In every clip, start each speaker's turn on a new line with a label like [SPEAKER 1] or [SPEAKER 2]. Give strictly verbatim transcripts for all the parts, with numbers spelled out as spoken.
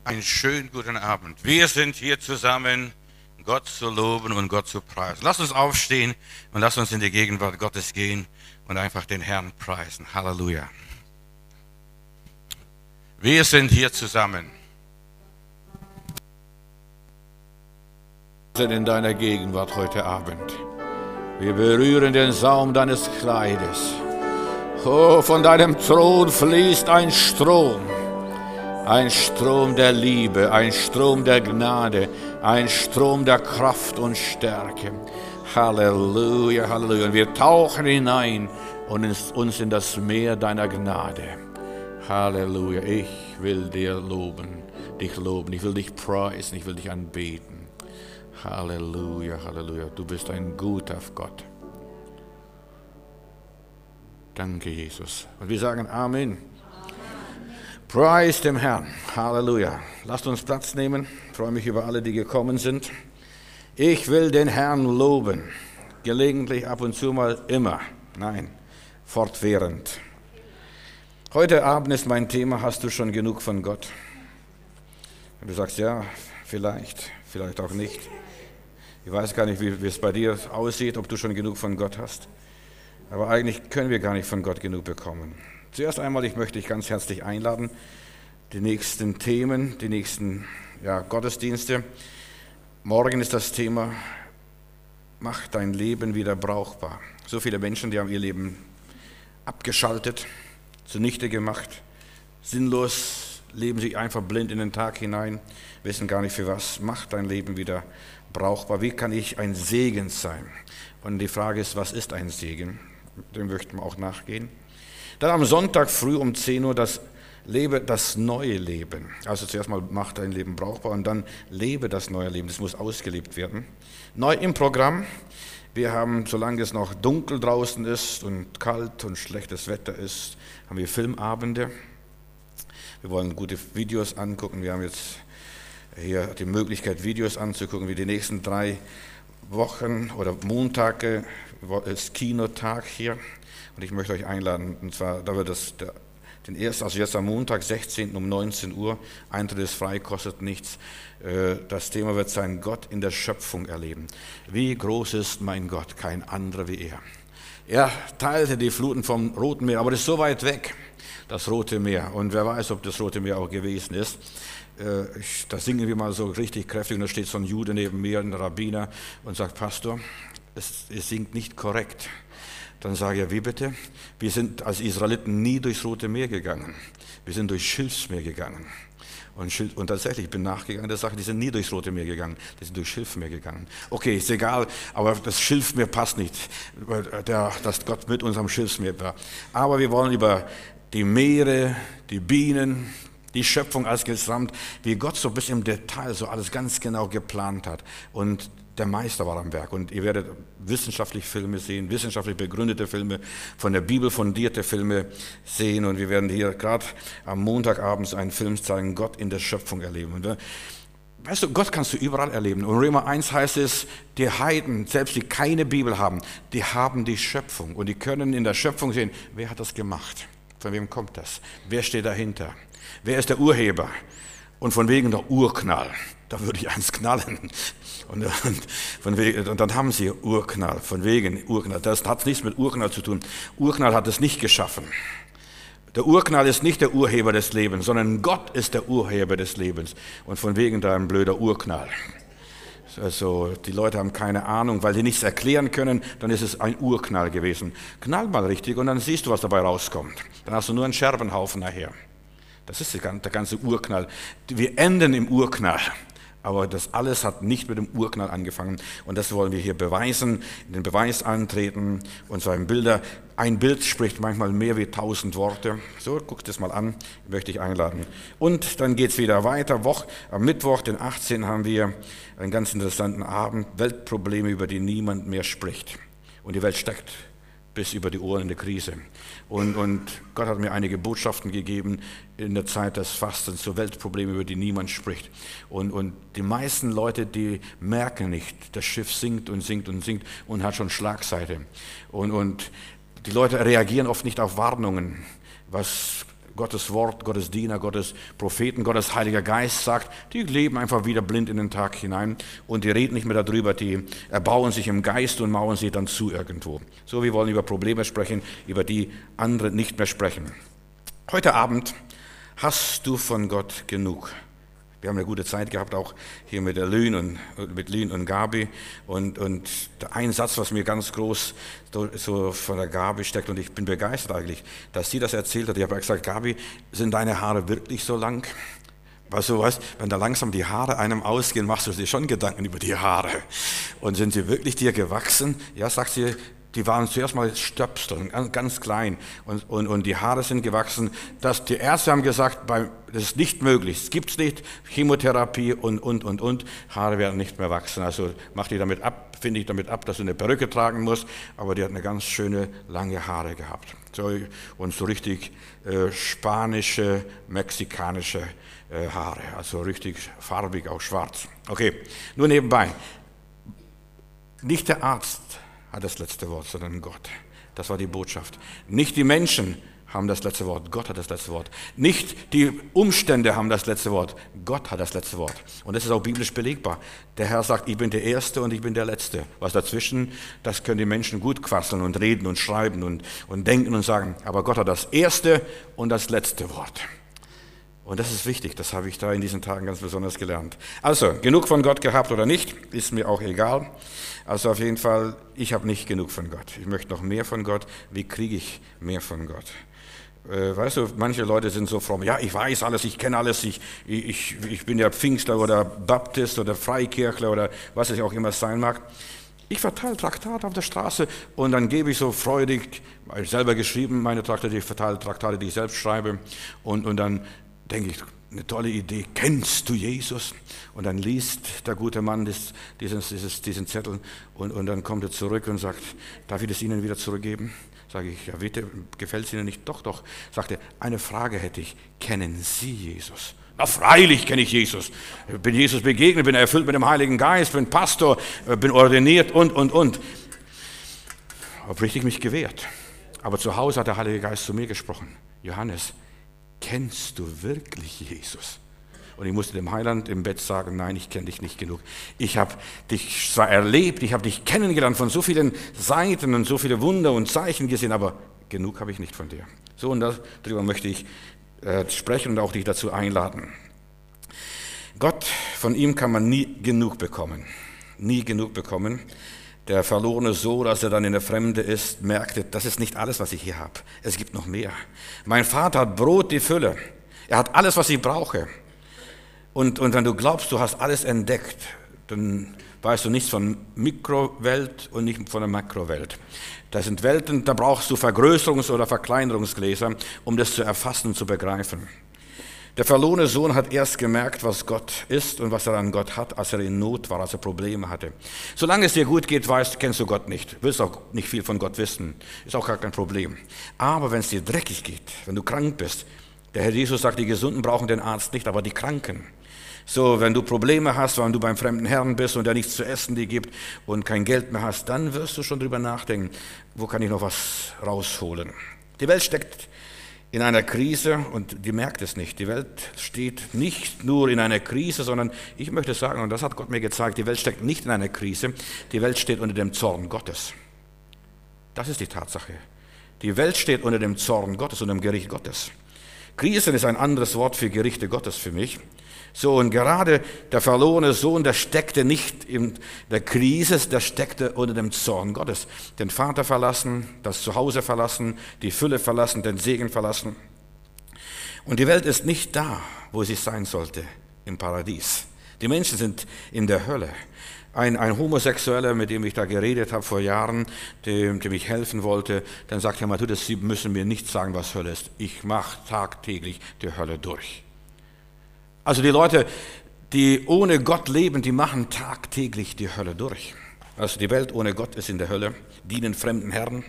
[SPEAKER 1] Einen schönen guten Abend. Wir sind hier zusammen, Gott zu loben und Gott zu preisen. Lass uns aufstehen und lass uns in die Gegenwart Gottes gehen und einfach den Herrn preisen. Halleluja. Wir sind hier zusammen. Wir sind in deiner Gegenwart heute Abend. Wir berühren den Saum deines Kleides. Oh, von deinem Thron fließt ein Strom. Ein Strom der Liebe, ein Strom der Gnade, ein Strom der Kraft und Stärke. Halleluja, Halleluja. Und wir tauchen hinein und uns in das Meer deiner Gnade. Halleluja. Ich will dir loben, dich loben. Ich will dich preisen, ich will dich anbeten. Halleluja, Halleluja. Du bist ein guter Gott. Danke, Jesus. Und wir sagen Amen. Preis dem Herrn. Halleluja. Lasst uns Platz nehmen. Ich freue mich über alle, die gekommen sind. Ich will den Herrn loben. Gelegentlich, ab und zu mal, immer. Nein, fortwährend. Heute Abend ist mein Thema, hast du schon genug von Gott? Und du sagst, ja, vielleicht, vielleicht auch nicht. Ich weiß gar nicht, wie, wie es bei dir aussieht, ob du schon genug von Gott hast. Aber eigentlich können wir gar nicht von Gott genug bekommen. Zuerst einmal, ich möchte dich ganz herzlich einladen, die nächsten Themen, die nächsten ja, Gottesdienste. Morgen ist das Thema, mach dein Leben wieder brauchbar. So viele Menschen, die haben ihr Leben abgeschaltet, zunichte gemacht, sinnlos, leben sich einfach blind in den Tag hinein, wissen gar nicht für was. Mach dein Leben wieder brauchbar. Wie kann ich ein Segen sein? Und die Frage ist, was ist ein Segen? Dem möchten wir auch nachgehen. Dann am Sonntag früh um zehn Uhr das Lebe das neue Leben. Also zuerst mal mach dein Leben brauchbar und dann lebe das neue Leben. Das muss ausgelebt werden. Neu im Programm. Wir haben, solange es noch dunkel draußen ist und kalt und schlechtes Wetter ist, haben wir Filmabende. Wir wollen gute Videos angucken. Wir haben jetzt hier die Möglichkeit, Videos anzugucken, wie die nächsten drei Wochen oder Montage ist Kinotag hier. Und ich möchte euch einladen, und zwar, da wird das, der, den ersten, also jetzt am Montag, sechzehnten um neunzehn Uhr, Eintritt ist frei, kostet nichts. Das Thema wird sein, Gott in der Schöpfung erleben. Wie groß ist mein Gott, kein anderer wie er. Er teilte die Fluten vom Roten Meer, aber das ist so weit weg, das Rote Meer. Und wer weiß, ob das Rote Meer auch gewesen ist. Da singen wir mal so richtig kräftig und da steht so ein Jude neben mir, ein Rabbiner, und sagt, Pastor, es, es singt nicht korrekt. Dann sage ich, wie bitte? Wir sind als Israeliten nie durchs Rote Meer gegangen. Wir sind durch Schilfsmeer gegangen. Und, Schilf, und tatsächlich, ich bin nachgegangen der Sache, die sind nie durchs Rote Meer gegangen, die sind durch Schilfmeer gegangen. Okay, ist egal, aber das Schilfmeer passt nicht, der, dass Gott mit uns am Schilfsmeer war. Aber wir wollen über die Meere, die Bienen, die Schöpfung als Gesamt, wie Gott so bis im Detail so alles ganz genau geplant hat. Und der Meister war am Werk und ihr werdet wissenschaftliche Filme sehen, wissenschaftlich begründete Filme, von der Bibel fundierte Filme sehen und wir werden hier gerade am Montagabend einen Film zeigen, Gott in der Schöpfung erleben. Und weißt du, Gott kannst du überall erleben. Und Römer eins heißt es, die Heiden, selbst die keine Bibel haben, die haben die Schöpfung und die können in der Schöpfung sehen, wer hat das gemacht? Von wem kommt das? Wer steht dahinter? Wer ist der Urheber? Und von wegen der Urknall. Da würde ich eins knallen. Und, und, von wegen, und dann haben sie Urknall, von wegen Urknall. Das hat nichts mit Urknall zu tun. Urknall hat es nicht geschaffen. Der Urknall ist nicht der Urheber des Lebens, sondern Gott ist der Urheber des Lebens. Und von wegen da ein blöder Urknall. Also die Leute haben keine Ahnung, weil sie nichts erklären können, dann ist es ein Urknall gewesen. Knall mal richtig und dann siehst du, was dabei rauskommt. Dann hast du nur einen Scherbenhaufen nachher. Das ist der ganze Urknall. Wir enden im Urknall. Aber das alles hat nicht mit dem Urknall angefangen. Und das wollen wir hier beweisen, in den Beweis antreten. Und zwar in Bilder. Ein Bild spricht manchmal mehr wie tausend Worte. So, guck das mal an, möchte ich einladen. Und dann geht es wieder weiter. Woche, am Mittwoch, den achtzehnten haben wir einen ganz interessanten Abend. Weltprobleme, über die niemand mehr spricht. Und die Welt steckt bis über die Ohren in der Krise. Und, und Gott hat mir einige Botschaften gegeben in der Zeit des Fastens zu Weltproblemen, über die niemand spricht. Und, und die meisten Leute, die merken nicht, das Schiff sinkt und sinkt und sinkt und hat schon Schlagseite. Und, und die Leute reagieren oft nicht auf Warnungen, was Gottes Wort, Gottes Diener, Gottes Propheten, Gottes Heiliger Geist sagt, die leben einfach wieder blind in den Tag hinein und die reden nicht mehr darüber, die erbauen sich im Geist und mauern sie dann zu irgendwo. So, wir wollen über Probleme sprechen, über die andere nicht mehr sprechen. Heute Abend hast du von Gott genug. Wir haben eine gute Zeit gehabt, auch hier mit der Lynn und mit Lynn und Gabi. Und, und ein Satz, was mir ganz groß so, so von der Gabi steckt, und ich bin begeistert eigentlich, dass sie das erzählt hat. Ich habe gesagt, Gabi, sind deine Haare wirklich so lang? Weil so, weißt, wenn da langsam die Haare einem ausgehen, machst du dir schon Gedanken über die Haare. Und sind sie wirklich dir gewachsen? Ja, sagt sie, die waren zuerst mal Stöpsel, ganz klein, und, und, und die Haare sind gewachsen. Das, die Ärzte haben gesagt, das ist nicht möglich, es gibt es nicht, Chemotherapie und, und, und, und, Haare werden nicht mehr wachsen. Also mach die damit ab, finde ich damit ab, dass du eine Perücke tragen musst, aber die hat eine ganz schöne, lange Haare gehabt. So, und so richtig äh, spanische, mexikanische äh, Haare, also richtig farbig, auch schwarz. Okay, nur nebenbei, nicht der Arzt hat das letzte Wort, sondern Gott. Das war die Botschaft. Nicht die Menschen haben das letzte Wort, Gott hat das letzte Wort. Nicht die Umstände haben das letzte Wort, Gott hat das letzte Wort. Und das ist auch biblisch belegbar. Der Herr sagt, ich bin der Erste und ich bin der Letzte. Was dazwischen, das können die Menschen gut quasseln und reden und schreiben und, und denken und sagen. Aber Gott hat das erste und das letzte Wort. Und das ist wichtig, das habe ich da in diesen Tagen ganz besonders gelernt. Also, genug von Gott gehabt oder nicht, ist mir auch egal. Also auf jeden Fall, ich habe nicht genug von Gott. Ich möchte noch mehr von Gott. Wie kriege ich mehr von Gott? Äh, weißt du, manche Leute sind so fromm, ja, ich weiß alles, ich kenne alles, ich, ich, ich bin ja Pfingstler oder Baptist oder Freikirchler oder was es auch immer sein mag. Ich verteile Traktate auf der Straße und dann gebe ich so freudig, ich habe selber geschrieben, meine Traktate, ich verteile Traktate, die ich selbst schreibe, und, und dann denke ich, eine tolle Idee, kennst du Jesus? Und dann liest der gute Mann das, diesen, dieses, diesen Zettel und, und dann kommt er zurück und sagt, darf ich das Ihnen wieder zurückgeben? Sage ich, ja bitte, gefällt es Ihnen nicht? Doch, doch. Sagt er, eine Frage hätte ich, kennen Sie Jesus? Na freilich kenne ich Jesus. Ich bin Jesus begegnet, bin erfüllt mit dem Heiligen Geist, bin Pastor, bin ordiniert und, und, und. Habe richtig mich gewehrt. Aber zu Hause hat der Heilige Geist zu mir gesprochen. Johannes, kennst du wirklich Jesus? Und ich musste dem Heiland im Bett sagen, nein, ich kenne dich nicht genug. Ich habe dich zwar erlebt, ich habe dich kennengelernt von so vielen Seiten und so viele Wunder und Zeichen gesehen, aber genug habe ich nicht von dir. So, und darüber möchte ich äh, sprechen und auch dich dazu einladen. Gott, von ihm kann man nie genug bekommen. Nie genug bekommen. Der verlorene Sohn, als er dann in der Fremde ist, merkte, das ist nicht alles, was ich hier habe. Es gibt noch mehr. Mein Vater hat Brot, die Fülle. Er hat alles, was ich brauche. Und, und wenn du glaubst, du hast alles entdeckt, dann weißt du nichts von Mikrowelt und nicht von der Makrowelt. Das sind Welten, da brauchst du Vergrößerungs- oder Verkleinerungsgläser, um das zu erfassen und zu begreifen. Der verlorene Sohn hat erst gemerkt, was Gott ist und was er an Gott hat, als er in Not war, als er Probleme hatte. Solange es dir gut geht, weißt, kennst du Gott nicht, willst auch nicht viel von Gott wissen, ist auch gar kein Problem. Aber wenn es dir dreckig geht, wenn du krank bist, der Herr Jesus sagt, die Gesunden brauchen den Arzt nicht, aber die Kranken. So, wenn du Probleme hast, wenn du beim fremden Herrn bist und er nichts zu essen dir gibt und kein Geld mehr hast, dann wirst du schon drüber nachdenken, wo kann ich noch was rausholen. Die Welt steckt in einer Krise und die merkt es nicht. Die Welt steht nicht nur in einer Krise, sondern ich möchte sagen, und das hat Gott mir gezeigt, die Welt steckt nicht in einer Krise, die Welt steht unter dem Zorn Gottes. Das ist die Tatsache. Die Welt steht unter dem Zorn Gottes und dem Gericht Gottes. Krisen ist ein anderes Wort für Gerichte Gottes für mich. So, und gerade der verlorene Sohn, der steckte nicht in der Krise, der steckte unter dem Zorn Gottes. Den Vater verlassen, das Zuhause verlassen, die Fülle verlassen, den Segen verlassen. Und die Welt ist nicht da, wo sie sein sollte, im Paradies. Die Menschen sind in der Hölle. Ein, ein Homosexueller, mit dem ich da geredet habe vor Jahren, dem, dem ich helfen wollte, dann sagt er mal, du, das, Sie müssen mir nicht sagen, was Hölle ist. Ich mache tagtäglich die Hölle durch. Also die Leute, die ohne Gott leben, die machen tagtäglich die Hölle durch. Also die Welt ohne Gott ist in der Hölle, dienen fremden Herren.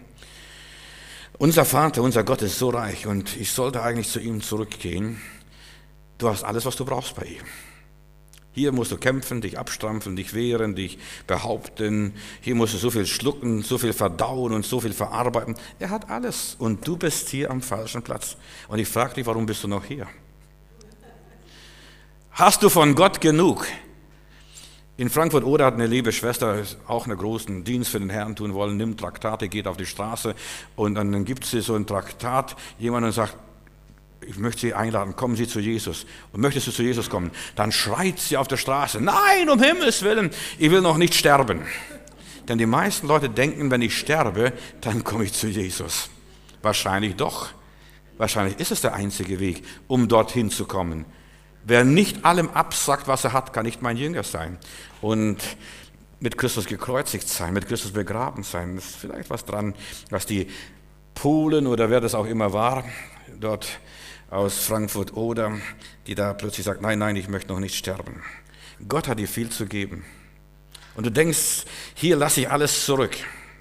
[SPEAKER 1] Unser Vater, unser Gott ist so reich und ich sollte eigentlich zu ihm zurückgehen. Du hast alles, was du brauchst bei ihm. Hier musst du kämpfen, dich abstrampfen, dich wehren, dich behaupten. Hier musst du so viel schlucken, so viel verdauen und so viel verarbeiten. Er hat alles und du bist hier am falschen Platz. Und ich frage dich, warum bist du noch hier? Hast du von Gott genug? In Frankfurt Oder hat eine liebe Schwester auch einen großen Dienst für den Herrn tun wollen, nimmt Traktate, geht auf die Straße und dann gibt sie so ein Traktat, jemand und sagt, ich möchte Sie einladen, kommen Sie zu Jesus. Und möchtest du zu Jesus kommen? Dann schreit sie auf der Straße, nein, um Himmels Willen, ich will noch nicht sterben. Denn die meisten Leute denken, wenn ich sterbe, dann komme ich zu Jesus. Wahrscheinlich doch. Wahrscheinlich ist es der einzige Weg, um dorthin zu kommen. Wer nicht allem absagt, was er hat, kann nicht mein Jünger sein. Und mit Christus gekreuzigt sein, mit Christus begraben sein. Das ist vielleicht was dran, was die Polen oder wer das auch immer war, dort aus Frankfurt Oder, die da plötzlich sagt, nein, nein, ich möchte noch nicht sterben. Gott hat dir viel zu geben. Und du denkst, hier lasse ich alles zurück.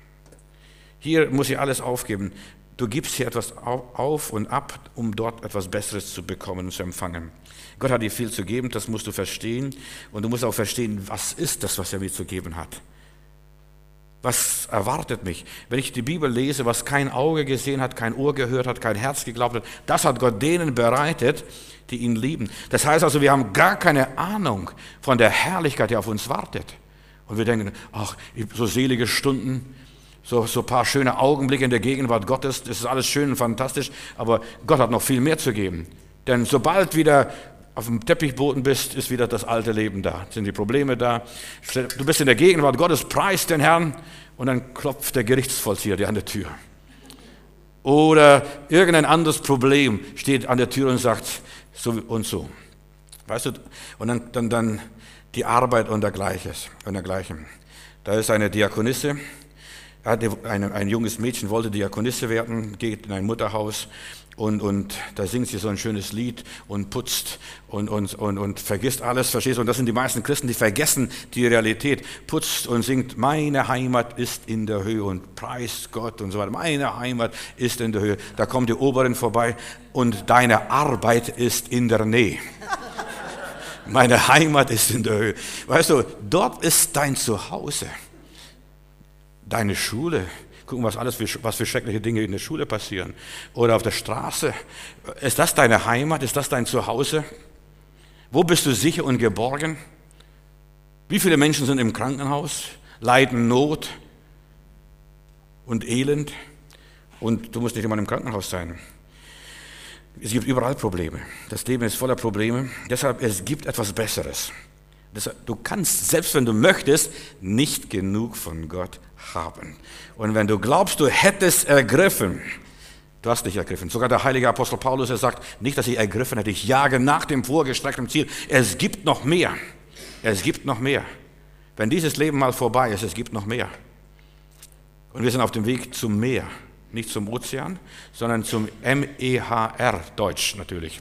[SPEAKER 1] Hier muss ich alles aufgeben. Du gibst hier etwas auf und ab, um dort etwas Besseres zu bekommen und zu empfangen. Gott hat dir viel zu geben, das musst du verstehen. Und du musst auch verstehen, was ist das, was er mir zu geben hat. Was erwartet mich? Wenn ich die Bibel lese, was kein Auge gesehen hat, kein Ohr gehört hat, kein Herz geglaubt hat, das hat Gott denen bereitet, die ihn lieben. Das heißt also, wir haben gar keine Ahnung von der Herrlichkeit, die auf uns wartet. Und wir denken, ach, so selige Stunden, so, so ein paar schöne Augenblicke in der Gegenwart Gottes, das ist alles schön und fantastisch, aber Gott hat noch viel mehr zu geben. Denn sobald wieder auf dem Teppichboden bist, ist wieder das alte Leben da, sind die Probleme da. Du bist in der Gegenwart Gottes, preist den Herrn und dann klopft der Gerichtsvollzieher dir an der Tür. Oder irgendein anderes Problem steht an der Tür und sagt so und so. Weißt du, und dann, dann, dann die Arbeit und dergleichen. Und dergleichen. Da ist eine Diakonisse, ein, ein junges Mädchen wollte Diakonisse werden, geht in ein Mutterhaus. Und, und da singt sie so ein schönes Lied und putzt und, und, und, und vergisst alles, verstehst du? Und das sind die meisten Christen, die vergessen die Realität. Putzt und singt, meine Heimat ist in der Höhe und preist Gott und so weiter. Meine Heimat ist in der Höhe. Da kommt die Oberin vorbei und deine Arbeit ist in der Nähe. Meine Heimat ist in der Höhe. Weißt du, dort ist dein Zuhause, deine Schule. Gucken, was alles für, was für schreckliche Dinge in der Schule passieren. Oder auf der Straße. Ist das deine Heimat? Ist das dein Zuhause? Wo bist du sicher und geborgen? Wie viele Menschen sind im Krankenhaus, leiden Not und Elend? Und du musst nicht immer im Krankenhaus sein. Es gibt überall Probleme. Das Leben ist voller Probleme. Deshalb, es gibt etwas Besseres. Du kannst, selbst wenn du möchtest, nicht genug von Gott haben. Und wenn du glaubst, du hättest ergriffen, du hast nicht ergriffen. Sogar der heilige Apostel Paulus, er sagt, nicht, dass ich ergriffen hätte, ich jage nach dem vorgestreckten Ziel. Es gibt noch mehr. Es gibt noch mehr. Wenn dieses Leben mal vorbei ist, es gibt noch mehr. Und wir sind auf dem Weg zum Meer. Nicht zum Ozean, sondern zum M E H R, Deutsch natürlich.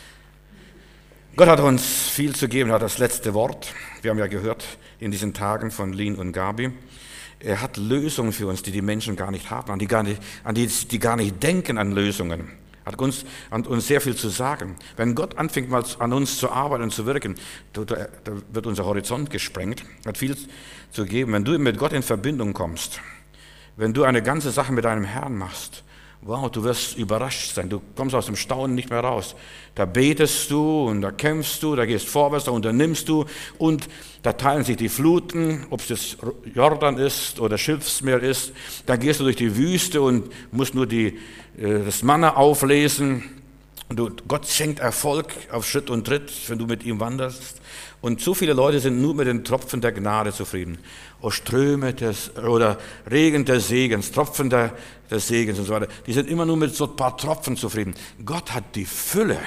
[SPEAKER 1] Gott hat uns viel zu geben, er hat das letzte Wort. Wir haben ja gehört in diesen Tagen von Lin und Gabi. Er hat Lösungen für uns, die die Menschen gar nicht haben, an die gar nicht, an die, die gar nicht denken an Lösungen. Er hat uns, an uns sehr viel zu sagen. Wenn Gott anfängt, mal an uns zu arbeiten und zu wirken, da, da wird unser Horizont gesprengt. Er hat viel zu geben. Wenn du mit Gott in Verbindung kommst, wenn du eine ganze Sache mit deinem Herrn machst, wow, du wirst überrascht sein, du kommst aus dem Staunen nicht mehr raus. Da betest du und da kämpfst du, da gehst vorwärts, da unternimmst du und da teilen sich die Fluten, ob es das Jordan ist oder Schilfsmeer ist. Da gehst du durch die Wüste und musst nur die, das Manna auflesen. Und du, Gott schenkt Erfolg auf Schritt und Tritt, wenn du mit ihm wanderst. Und so viele Leute sind nur mit den Tropfen der Gnade zufrieden. O Ströme des, oder Regen des Segens, Tropfen der, des Segens und so weiter. Die sind immer nur mit so ein paar Tropfen zufrieden. Gott hat die Fülle.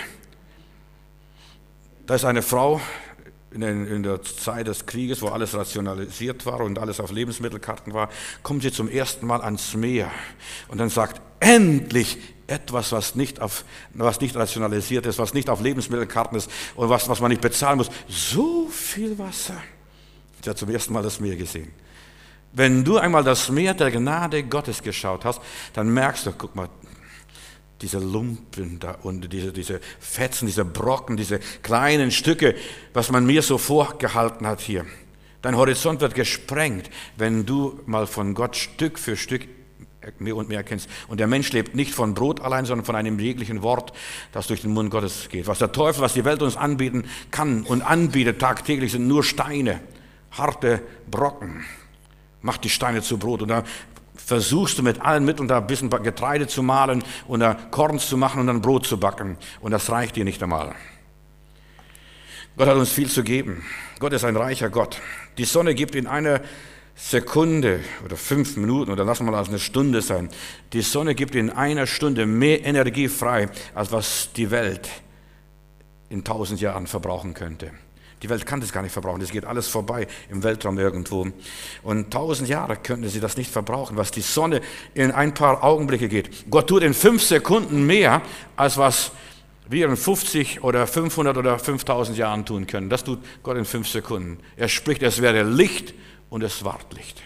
[SPEAKER 1] Da ist eine Frau in, in der Zeit des Krieges, wo alles rationalisiert war und alles auf Lebensmittelkarten war, kommt sie zum ersten Mal ans Meer und dann sagt, endlich etwas, was nicht, auf, was nicht rationalisiert ist, was nicht auf Lebensmittelkarten ist und was, was man nicht bezahlen muss. So viel Wasser. Sie hat zum ersten Mal das Meer gesehen. Wenn du einmal das Meer der Gnade Gottes geschaut hast, dann merkst du, guck mal, diese Lumpen da und diese, diese Fetzen, diese Brocken, diese kleinen Stücke, was man mir so vorgehalten hat hier. Dein Horizont wird gesprengt, wenn du mal von Gott Stück für Stück mehr und mehr erkennst. Und der Mensch lebt nicht von Brot allein, sondern von einem jeglichen Wort, das durch den Mund Gottes geht. Was der Teufel, was die Welt uns anbieten kann und anbietet tagtäglich, sind nur Steine, harte Brocken. Mach die Steine zu Brot. Und da versuchst du mit allen Mitteln da ein bisschen Getreide zu mahlen und da Korn zu machen und dann Brot zu backen. Und das reicht dir nicht einmal. Gott hat uns viel zu geben. Gott ist ein reicher Gott. Die Sonne gibt in einer Sekunde oder fünf Minuten oder lassen wir mal eine Stunde sein. Die Sonne gibt in einer Stunde mehr Energie frei, als was die Welt in tausend Jahren verbrauchen könnte. Die Welt kann das gar nicht verbrauchen, das geht alles vorbei im Weltraum irgendwo. Und tausend Jahre könnte sie das nicht verbrauchen, was die Sonne in ein paar Augenblicke geht. Gott tut in fünf Sekunden mehr, als was wir in fünfzig oder fünfhundert oder fünftausend Jahren tun können. Das tut Gott in fünf Sekunden. Er spricht, es werde Licht und es ward Licht.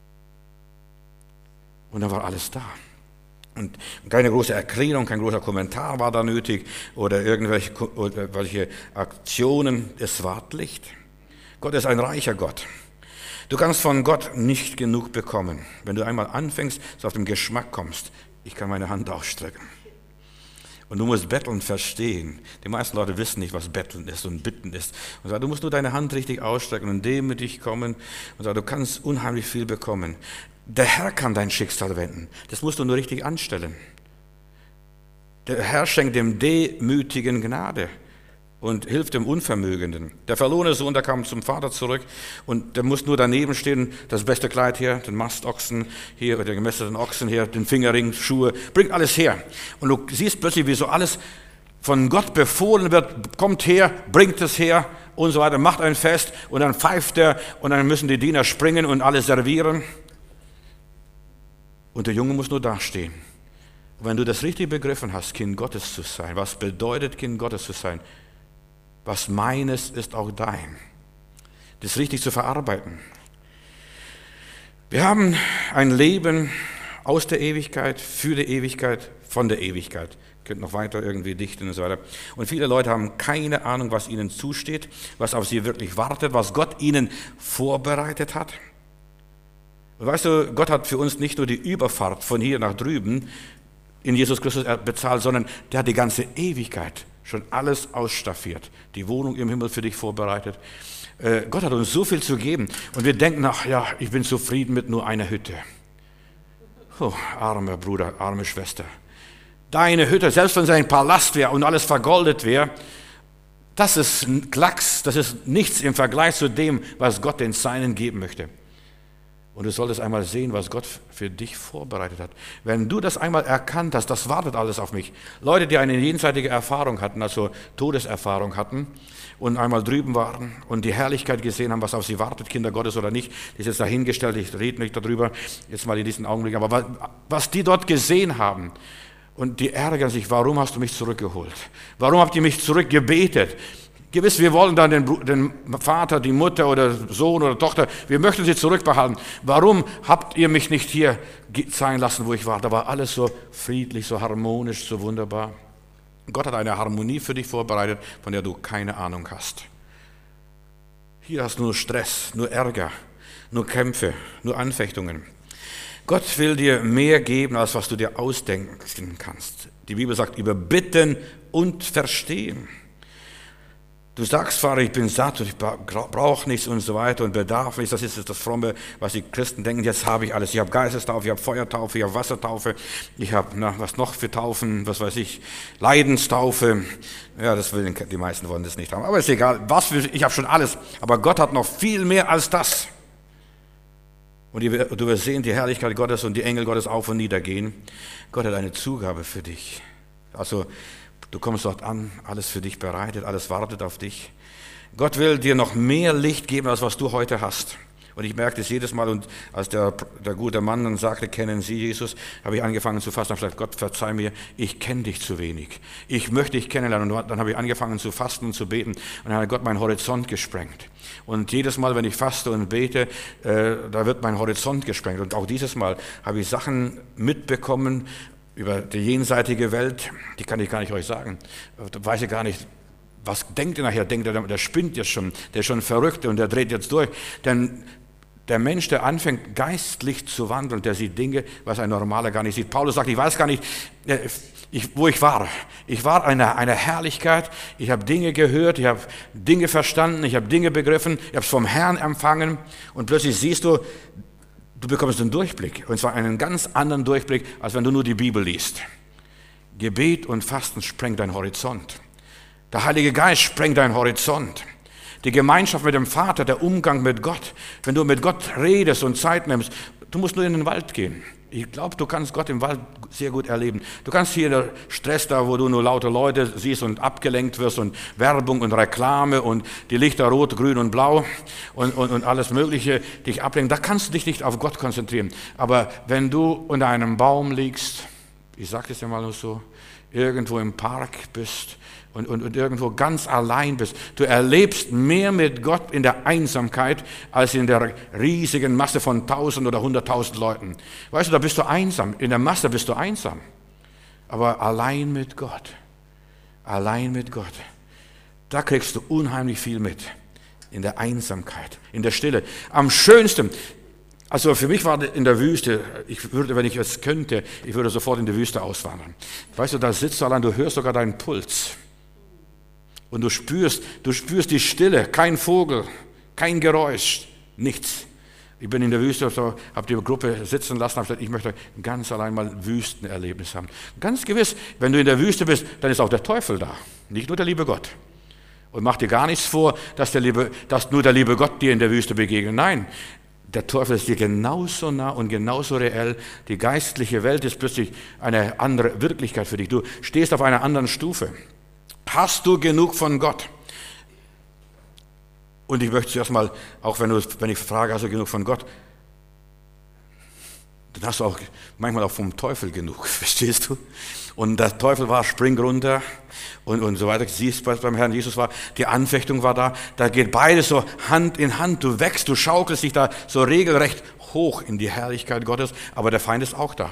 [SPEAKER 1] Und dann war alles da. Und keine große Erklärung, kein großer Kommentar war da nötig oder irgendwelche oder welche Aktionen. Es ward Licht. Gott ist ein reicher Gott. Du kannst von Gott nicht genug bekommen. Wenn du einmal anfängst, so auf den Geschmack kommst, ich kann meine Hand ausstrecken. Und du musst Betteln verstehen. Die meisten Leute wissen nicht, was Betteln ist und Bitten ist. Und sagen, du musst nur deine Hand richtig ausstrecken und demütig kommen und sagen, du kannst unheimlich viel bekommen. Der Herr kann dein Schicksal wenden. Das musst du nur richtig anstellen. Der Herr schenkt dem Demütigen Gnade und hilft dem Unvermögenden. Der verlorene Sohn, der kam zum Vater zurück und der muss nur daneben stehen, das beste Kleid hier, den Mastochsen hier, oder den gemästeten Ochsen hier, den Fingerring, Schuhe, bringt alles her. Und du siehst plötzlich, wie so alles von Gott befohlen wird, kommt her, bringt es her und so weiter, macht ein Fest und dann pfeift er und dann müssen die Diener springen und alles servieren. Und der Junge muss nur dastehen. Und wenn du das richtig begriffen hast, Kind Gottes zu sein, was bedeutet, Kind Gottes zu sein? Was meines ist auch dein. Das richtig zu verarbeiten. Wir haben ein Leben aus der Ewigkeit, für die Ewigkeit, von der Ewigkeit. Ihr könnt noch weiter irgendwie dichten und so weiter. Und viele Leute haben keine Ahnung, was ihnen zusteht, was auf sie wirklich wartet, was Gott ihnen vorbereitet hat. Und weißt du, Gott hat für uns nicht nur die Überfahrt von hier nach drüben in Jesus Christus bezahlt, sondern der hat die ganze Ewigkeit schon alles ausstaffiert, die Wohnung im Himmel für dich vorbereitet. Äh, Gott hat uns so viel zu geben und wir denken, ach ja, ich bin zufrieden mit nur einer Hütte. Oh, armer Bruder, arme Schwester. Deine Hütte, selbst wenn es ein Palast wäre und alles vergoldet wäre, das ist ein Klacks, das ist nichts im Vergleich zu dem, was Gott den Seinen geben möchte. Und du solltest einmal sehen, was Gott für dich vorbereitet hat. Wenn du das einmal erkannt hast, das wartet alles auf mich. Leute, die eine jenseitige Erfahrung hatten, also Todeserfahrung hatten und einmal drüben waren und die Herrlichkeit gesehen haben, was auf sie wartet, Kinder Gottes oder nicht, das ist jetzt dahingestellt, ich rede nicht darüber, jetzt mal in diesen Augenblick, aber was die dort gesehen haben und die ärgern sich, warum hast du mich zurückgeholt? Warum habt ihr mich zurückgebetet? Gewiss, wir wollen dann den, den Vater, die Mutter oder Sohn oder Tochter, wir möchten sie zurückbehalten. Warum habt ihr mich nicht hier sein lassen, wo ich war? Da war alles so friedlich, so harmonisch, so wunderbar. Gott hat eine Harmonie für dich vorbereitet, von der du keine Ahnung hast. Hier hast du nur Stress, nur Ärger, nur Kämpfe, nur Anfechtungen. Gott will dir mehr geben, als was du dir ausdenken kannst. Die Bibel sagt über Bitten und Verstehen. Du sagst, Vater, ich bin satt und ich brauche nichts und so weiter und bedarf nichts. Das ist das Fromme, was die Christen denken. Jetzt habe ich alles. Ich habe Geistestaufe, ich habe Feuertaufe, ich habe Wassertaufe, ich habe, na, was noch für Taufen, was weiß ich, Leidenstaufe. Ja, das will die meisten wollen das nicht haben. Aber ist egal, was für, ich habe schon alles. Aber Gott hat noch viel mehr als das. Und du wirst sehen, die Herrlichkeit Gottes und die Engel Gottes auf und nieder gehen. Gott hat eine Zugabe für dich. Also, du kommst dort an, alles für dich bereitet, alles wartet auf dich. Gott will dir noch mehr Licht geben, als was du heute hast. Und ich merke das jedes Mal, und als der, der gute Mann dann sagte, kennen Sie Jesus, habe ich angefangen zu fasten und gesagt, Gott, verzeih mir, ich kenne dich zu wenig. Ich möchte dich kennenlernen. Und dann habe ich angefangen zu fasten und zu beten und dann hat Gott meinen Horizont gesprengt. Und jedes Mal, wenn ich faste und bete, äh, da wird mein Horizont gesprengt. Und auch dieses Mal habe ich Sachen mitbekommen, über die jenseitige Welt, die kann ich gar nicht euch sagen. Da weiß ich gar nicht, was denkt ihr nachher? Denkt ihr, der spinnt jetzt schon, der ist schon verrückt und der dreht jetzt durch. Denn der Mensch, der anfängt geistlich zu wandeln, der sieht Dinge, was ein Normaler gar nicht sieht. Paulus sagt, ich weiß gar nicht, ich, wo ich war. Ich war eine, eine Herrlichkeit, ich habe Dinge gehört, ich habe Dinge verstanden, ich habe Dinge begriffen, ich habe es vom Herrn empfangen und plötzlich siehst du, du bekommst einen Durchblick, und zwar einen ganz anderen Durchblick, als wenn du nur die Bibel liest. Gebet und Fasten sprengt deinen Horizont. Der Heilige Geist sprengt deinen Horizont. Die Gemeinschaft mit dem Vater, der Umgang mit Gott. Wenn du mit Gott redest und Zeit nimmst, du musst nur in den Wald gehen. Ich glaube, du kannst Gott im Wald sehr gut erleben. Du kannst hier der Stress da, wo du nur laute Leute siehst und abgelenkt wirst und Werbung und Reklame und die Lichter rot, grün und blau und, und, und alles Mögliche dich ablenken. Da kannst du dich nicht auf Gott konzentrieren. Aber wenn du unter einem Baum liegst, ich sage es ja mal nur so, irgendwo im Park bist und, und, und irgendwo ganz allein bist, du erlebst mehr mit Gott in der Einsamkeit als in der riesigen Masse von tausend oder hunderttausend Leuten. Weißt du, da bist du einsam, in der Masse bist du einsam, aber allein mit Gott, allein mit Gott, da kriegst du unheimlich viel mit, in der Einsamkeit, in der Stille. Am schönsten, also für mich war in der Wüste, ich würde, wenn ich es könnte, ich würde sofort in die Wüste auswandern. Weißt du, da sitzt du allein, du hörst sogar deinen Puls. Und du spürst, du spürst die Stille, kein Vogel, kein Geräusch, nichts. Ich bin in der Wüste, so, habe die Gruppe sitzen lassen, habe gesagt, ich möchte ganz allein mal ein Wüstenerlebnis haben. Ganz gewiss, wenn du in der Wüste bist, dann ist auch der Teufel da, nicht nur der liebe Gott. Und mach dir gar nichts vor, dass, der liebe, dass nur der liebe Gott dir in der Wüste begegnet. Nein, der Teufel ist dir genauso nah und genauso reell. Die geistliche Welt ist plötzlich eine andere Wirklichkeit für dich. Du stehst auf einer anderen Stufe. Hast du genug von Gott? Und ich möchte zuerst mal, auch wenn, du, wenn ich frage, hast du genug von Gott? Dann hast du auch manchmal auch vom Teufel genug, verstehst du? Und der Teufel war, spring runter und, und so weiter. Siehst, was beim Herrn Jesus war, die Anfechtung war da. Da geht beides so Hand in Hand. Du wächst, du schaukelst dich da so regelrecht hoch in die Herrlichkeit Gottes. Aber der Feind ist auch da.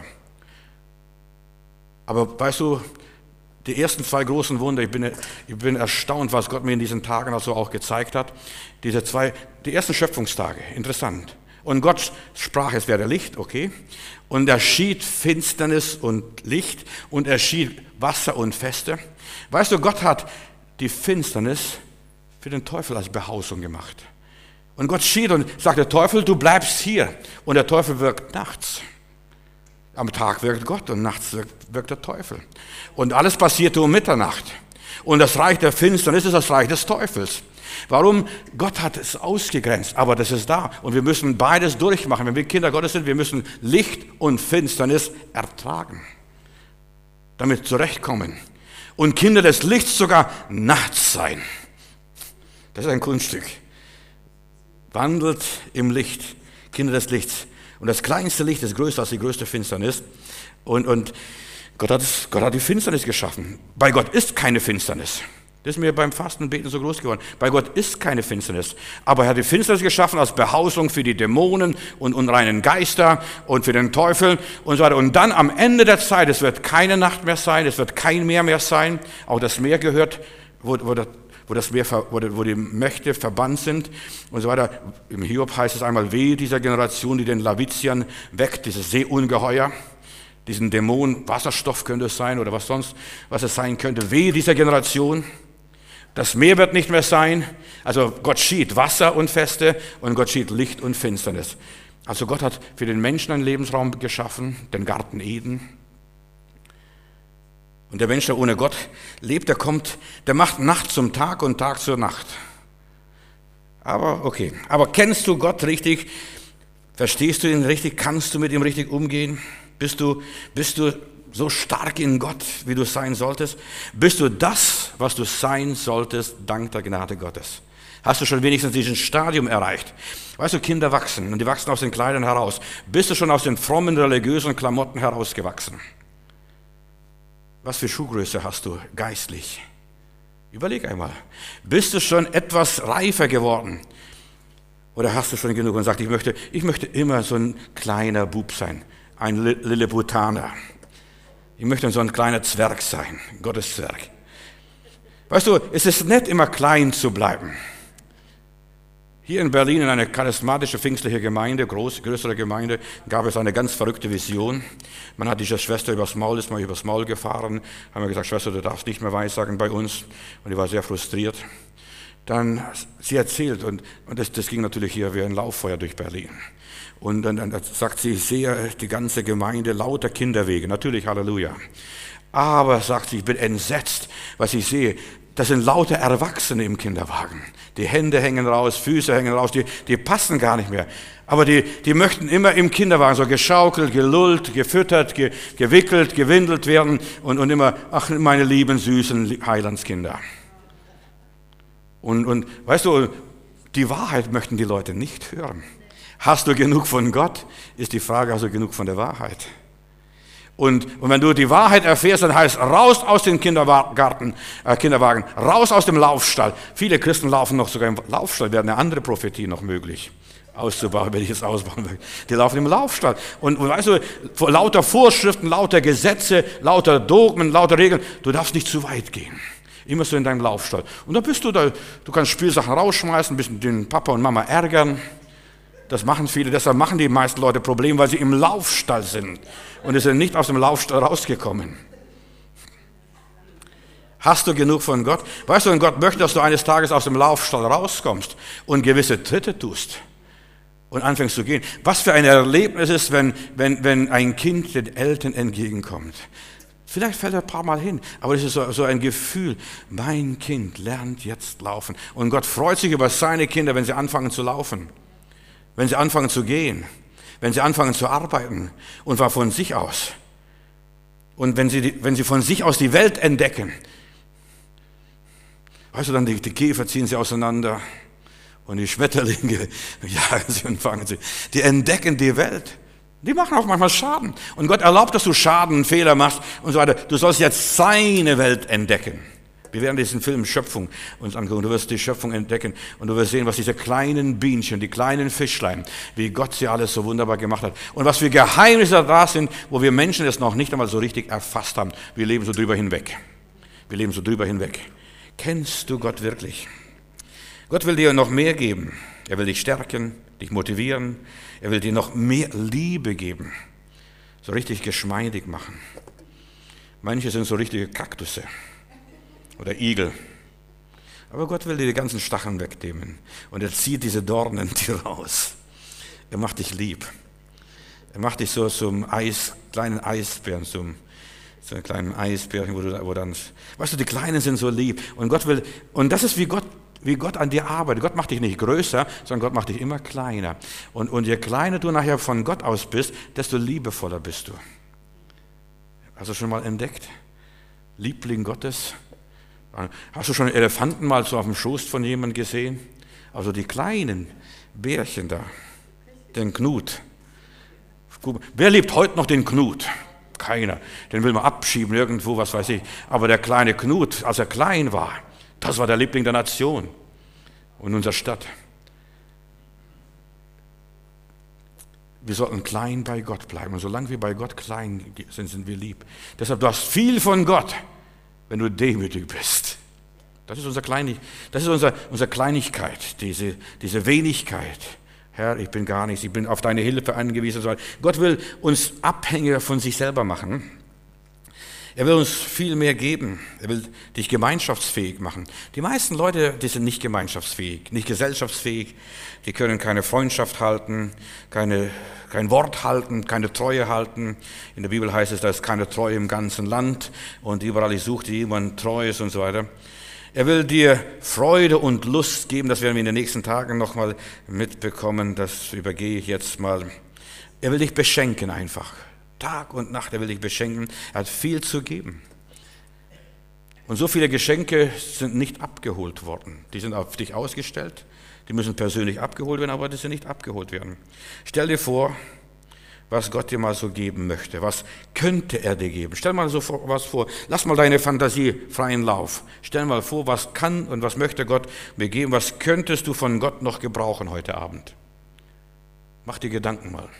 [SPEAKER 1] Aber weißt du, die ersten zwei großen Wunder, ich bin, ich bin erstaunt, was Gott mir in diesen Tagen also auch gezeigt hat. Diese zwei, die ersten Schöpfungstage, interessant. Und Gott sprach, es werde Licht, okay. Und er schied Finsternis und Licht und er schied Wasser und Feste. Weißt du, Gott hat die Finsternis für den Teufel als Behausung gemacht. Und Gott schied und sagte, Teufel, du bleibst hier. Und der Teufel wirkt nachts. Am Tag wirkt Gott und nachts wirkt, wirkt der Teufel. Und alles passierte um Mitternacht. Und das Reich der Finsternis ist das Reich des Teufels. Warum? Gott hat es ausgegrenzt, aber das ist da. Und wir müssen beides durchmachen. Wenn wir Kinder Gottes sind, wir müssen Licht und Finsternis ertragen, damit zurechtkommen. Und Kinder des Lichts sogar nachts sein. Das ist ein Kunststück. Wandelt im Licht, Kinder des Lichts. Und das kleinste Licht ist größer als die größte Finsternis. Und, und Gott, hat es, Gott hat die Finsternis geschaffen. Bei Gott ist keine Finsternis. Das ist mir beim Fasten und Beten so groß geworden. Bei Gott ist keine Finsternis. Aber er hat die Finsternis geschaffen als Behausung für die Dämonen und unreinen Geister und für den Teufel und so weiter. Und dann am Ende der Zeit, es wird keine Nacht mehr sein, es wird kein Meer mehr sein. Auch das Meer gehört, wo, wo, der, wo, das Meer, wo, wo die Mächte verbannt sind und so weiter. Im Hiob heißt es einmal, wehe dieser Generation, die den Lavizian weckt, dieses Seeungeheuer. Diesen Dämon, Wasserstoff könnte es sein oder was sonst, was es sein könnte. Wehe dieser Generation. Das Meer wird nicht mehr sein. Also Gott schied Wasser und Feste und Gott schied Licht und Finsternis. Also Gott hat für den Menschen einen Lebensraum geschaffen, den Garten Eden. Und der Mensch, der ohne Gott lebt, der kommt, der macht Nacht zum Tag und Tag zur Nacht. Aber okay, aber kennst du Gott richtig? Verstehst du ihn richtig? Kannst du mit ihm richtig umgehen? Bist du, bist du so stark in Gott, wie du sein solltest? Bist du das, was du sein solltest, dank der Gnade Gottes? Hast du schon wenigstens diesen Stadium erreicht? Weißt du, Kinder wachsen und die wachsen aus den Kleidern heraus. Bist du schon aus den frommen, religiösen Klamotten herausgewachsen? Was für Schuhgröße hast du geistlich? Überleg einmal. Bist du schon etwas reifer geworden? Oder hast du schon genug und sagst, ich möchte, ich möchte immer so ein kleiner Bub sein, ein Lilliputaner. Ich möchte so ein kleiner Zwerg sein, Gottes Zwerg. Weißt du, es ist nett, immer klein zu bleiben. Hier in Berlin, in einer charismatische pfingstliche Gemeinde, groß, größere Gemeinde, gab es eine ganz verrückte Vision. Man hat diese Schwester übers Maul, ist mal übers Maul gefahren, haben wir gesagt, Schwester, du darfst nicht mehr weissagen bei uns. Und die war sehr frustriert. Dann, sie erzählt, und, und das, das ging natürlich hier wie ein Lauffeuer durch Berlin. Und dann, dann sagt sie, ich sehe die ganze Gemeinde, lauter Kinderwege, natürlich, Halleluja. Aber, sagt sie, ich bin entsetzt, was ich sehe. Das sind lauter Erwachsene im Kinderwagen. Die Hände hängen raus, Füße hängen raus, die, die passen gar nicht mehr. Aber die, die möchten immer im Kinderwagen so geschaukelt, gelullt, gefüttert, ge, gewickelt, gewindelt werden und, und immer, ach, meine lieben, süßen Heilandskinder. Und, und weißt du, die Wahrheit möchten die Leute nicht hören. Hast du genug von Gott, ist die Frage, hast du genug von der Wahrheit? Und, und wenn du die Wahrheit erfährst, dann heißt raus aus dem Kindergarten, äh, Kinderwagen, raus aus dem Laufstall. Viele Christen laufen noch sogar im Laufstall, wäre eine andere Prophetie noch möglich auszubauen, wenn ich es ausbauen will. Die laufen im Laufstall. Und, und weißt du, vor lauter Vorschriften, lauter Gesetze, lauter Dogmen, lauter Regeln, du darfst nicht zu weit gehen. Immer so in deinem Laufstall. Und da bist du da, du kannst Spielsachen rausschmeißen, ein bisschen den Papa und Mama ärgern. Das machen viele, deshalb machen die meisten Leute Probleme, weil sie im Laufstall sind und sie sind nicht aus dem Laufstall rausgekommen. Hast du genug von Gott? Weißt du, wenn Gott möchte, dass du eines Tages aus dem Laufstall rauskommst und gewisse Tritte tust und anfängst zu gehen. Was für ein Erlebnis ist, wenn, wenn, wenn ein Kind den Eltern entgegenkommt. Vielleicht fällt er ein paar Mal hin, aber das ist so, so ein Gefühl, mein Kind lernt jetzt laufen. Und Gott freut sich über seine Kinder, wenn sie anfangen zu laufen. Wenn sie anfangen zu gehen, wenn sie anfangen zu arbeiten und zwar von sich aus. Und wenn sie, wenn sie von sich aus die Welt entdecken, weißt du, dann die, die Käfer ziehen sie auseinander und die Schmetterlinge jagen sie und fangen sie. Die entdecken die Welt. Die machen auch manchmal Schaden. Und Gott erlaubt, dass du Schaden, Fehler machst und so weiter. Du sollst jetzt seine Welt entdecken. Wir werden diesen Film Schöpfung uns angucken. Du wirst die Schöpfung entdecken und du wirst sehen, was diese kleinen Bienchen, die kleinen Fischlein, wie Gott sie alles so wunderbar gemacht hat. Und was für Geheimnisse da sind, wo wir Menschen es noch nicht einmal so richtig erfasst haben. Wir leben so drüber hinweg. Wir leben so drüber hinweg. Kennst du Gott wirklich? Gott will dir noch mehr geben. Er will dich stärken, dich motivieren. Er will dir noch mehr Liebe geben. So richtig geschmeidig machen. Manche sind so richtige Kaktusse. Oder Igel. Aber Gott will dir die ganzen Stacheln wegnehmen. Und er zieht diese Dornen dir raus. Er macht dich lieb. Er macht dich so zum Eis, kleinen Eisbären, zum, zum kleinen Eisbären, wo du, wo dann, weißt du, die Kleinen sind so lieb. Und Gott will, und das ist wie Gott, wie Gott an dir arbeitet. Gott macht dich nicht größer, sondern Gott macht dich immer kleiner. Und, und je kleiner du nachher von Gott aus bist, desto liebevoller bist du. Hast du schon mal entdeckt? Liebling Gottes? Hast du schon einen Elefanten mal so auf dem Schoß von jemandem gesehen? Also die kleinen Bärchen da, den Knut. Wer liebt heute noch den Knut? Keiner. Den will man abschieben irgendwo, was weiß ich. Aber der kleine Knut, als er klein war, das war der Liebling der Nation und unserer Stadt. Wir sollten klein bei Gott bleiben. Und solange wir bei Gott klein sind, sind wir lieb. Deshalb, du hast viel von Gott, wenn du demütig bist. Das ist, unser Kleinig, das ist unser, unsere Kleinigkeit, diese, diese Wenigkeit. Herr, ich bin gar nichts, ich bin auf deine Hilfe angewiesen. Gott will uns abhängiger von sich selber machen. Er will uns viel mehr geben. Er will dich gemeinschaftsfähig machen. Die meisten Leute, die sind nicht gemeinschaftsfähig, nicht gesellschaftsfähig. Die können keine Freundschaft halten, keine, kein Wort halten, keine Treue halten. In der Bibel heißt es, da ist keine Treue im ganzen Land und überall ich suchte jemand Treues und so weiter. Er will dir Freude und Lust geben. Das werden wir in den nächsten Tagen nochmal mitbekommen. Das übergehe ich jetzt mal. Er will dich beschenken einfach. Tag und Nacht, er will dich beschenken. Er hat viel zu geben. Und so viele Geschenke sind nicht abgeholt worden. Die sind auf dich ausgestellt. Die müssen persönlich abgeholt werden, aber die sind nicht abgeholt werden. Stell dir vor, was Gott dir mal so geben möchte. Was könnte er dir geben? Stell mal so was vor. Lass mal deine Fantasie freien Lauf. Stell mal vor, was kann und was möchte Gott mir geben? Was könntest du von Gott noch gebrauchen heute Abend? Mach dir Gedanken mal.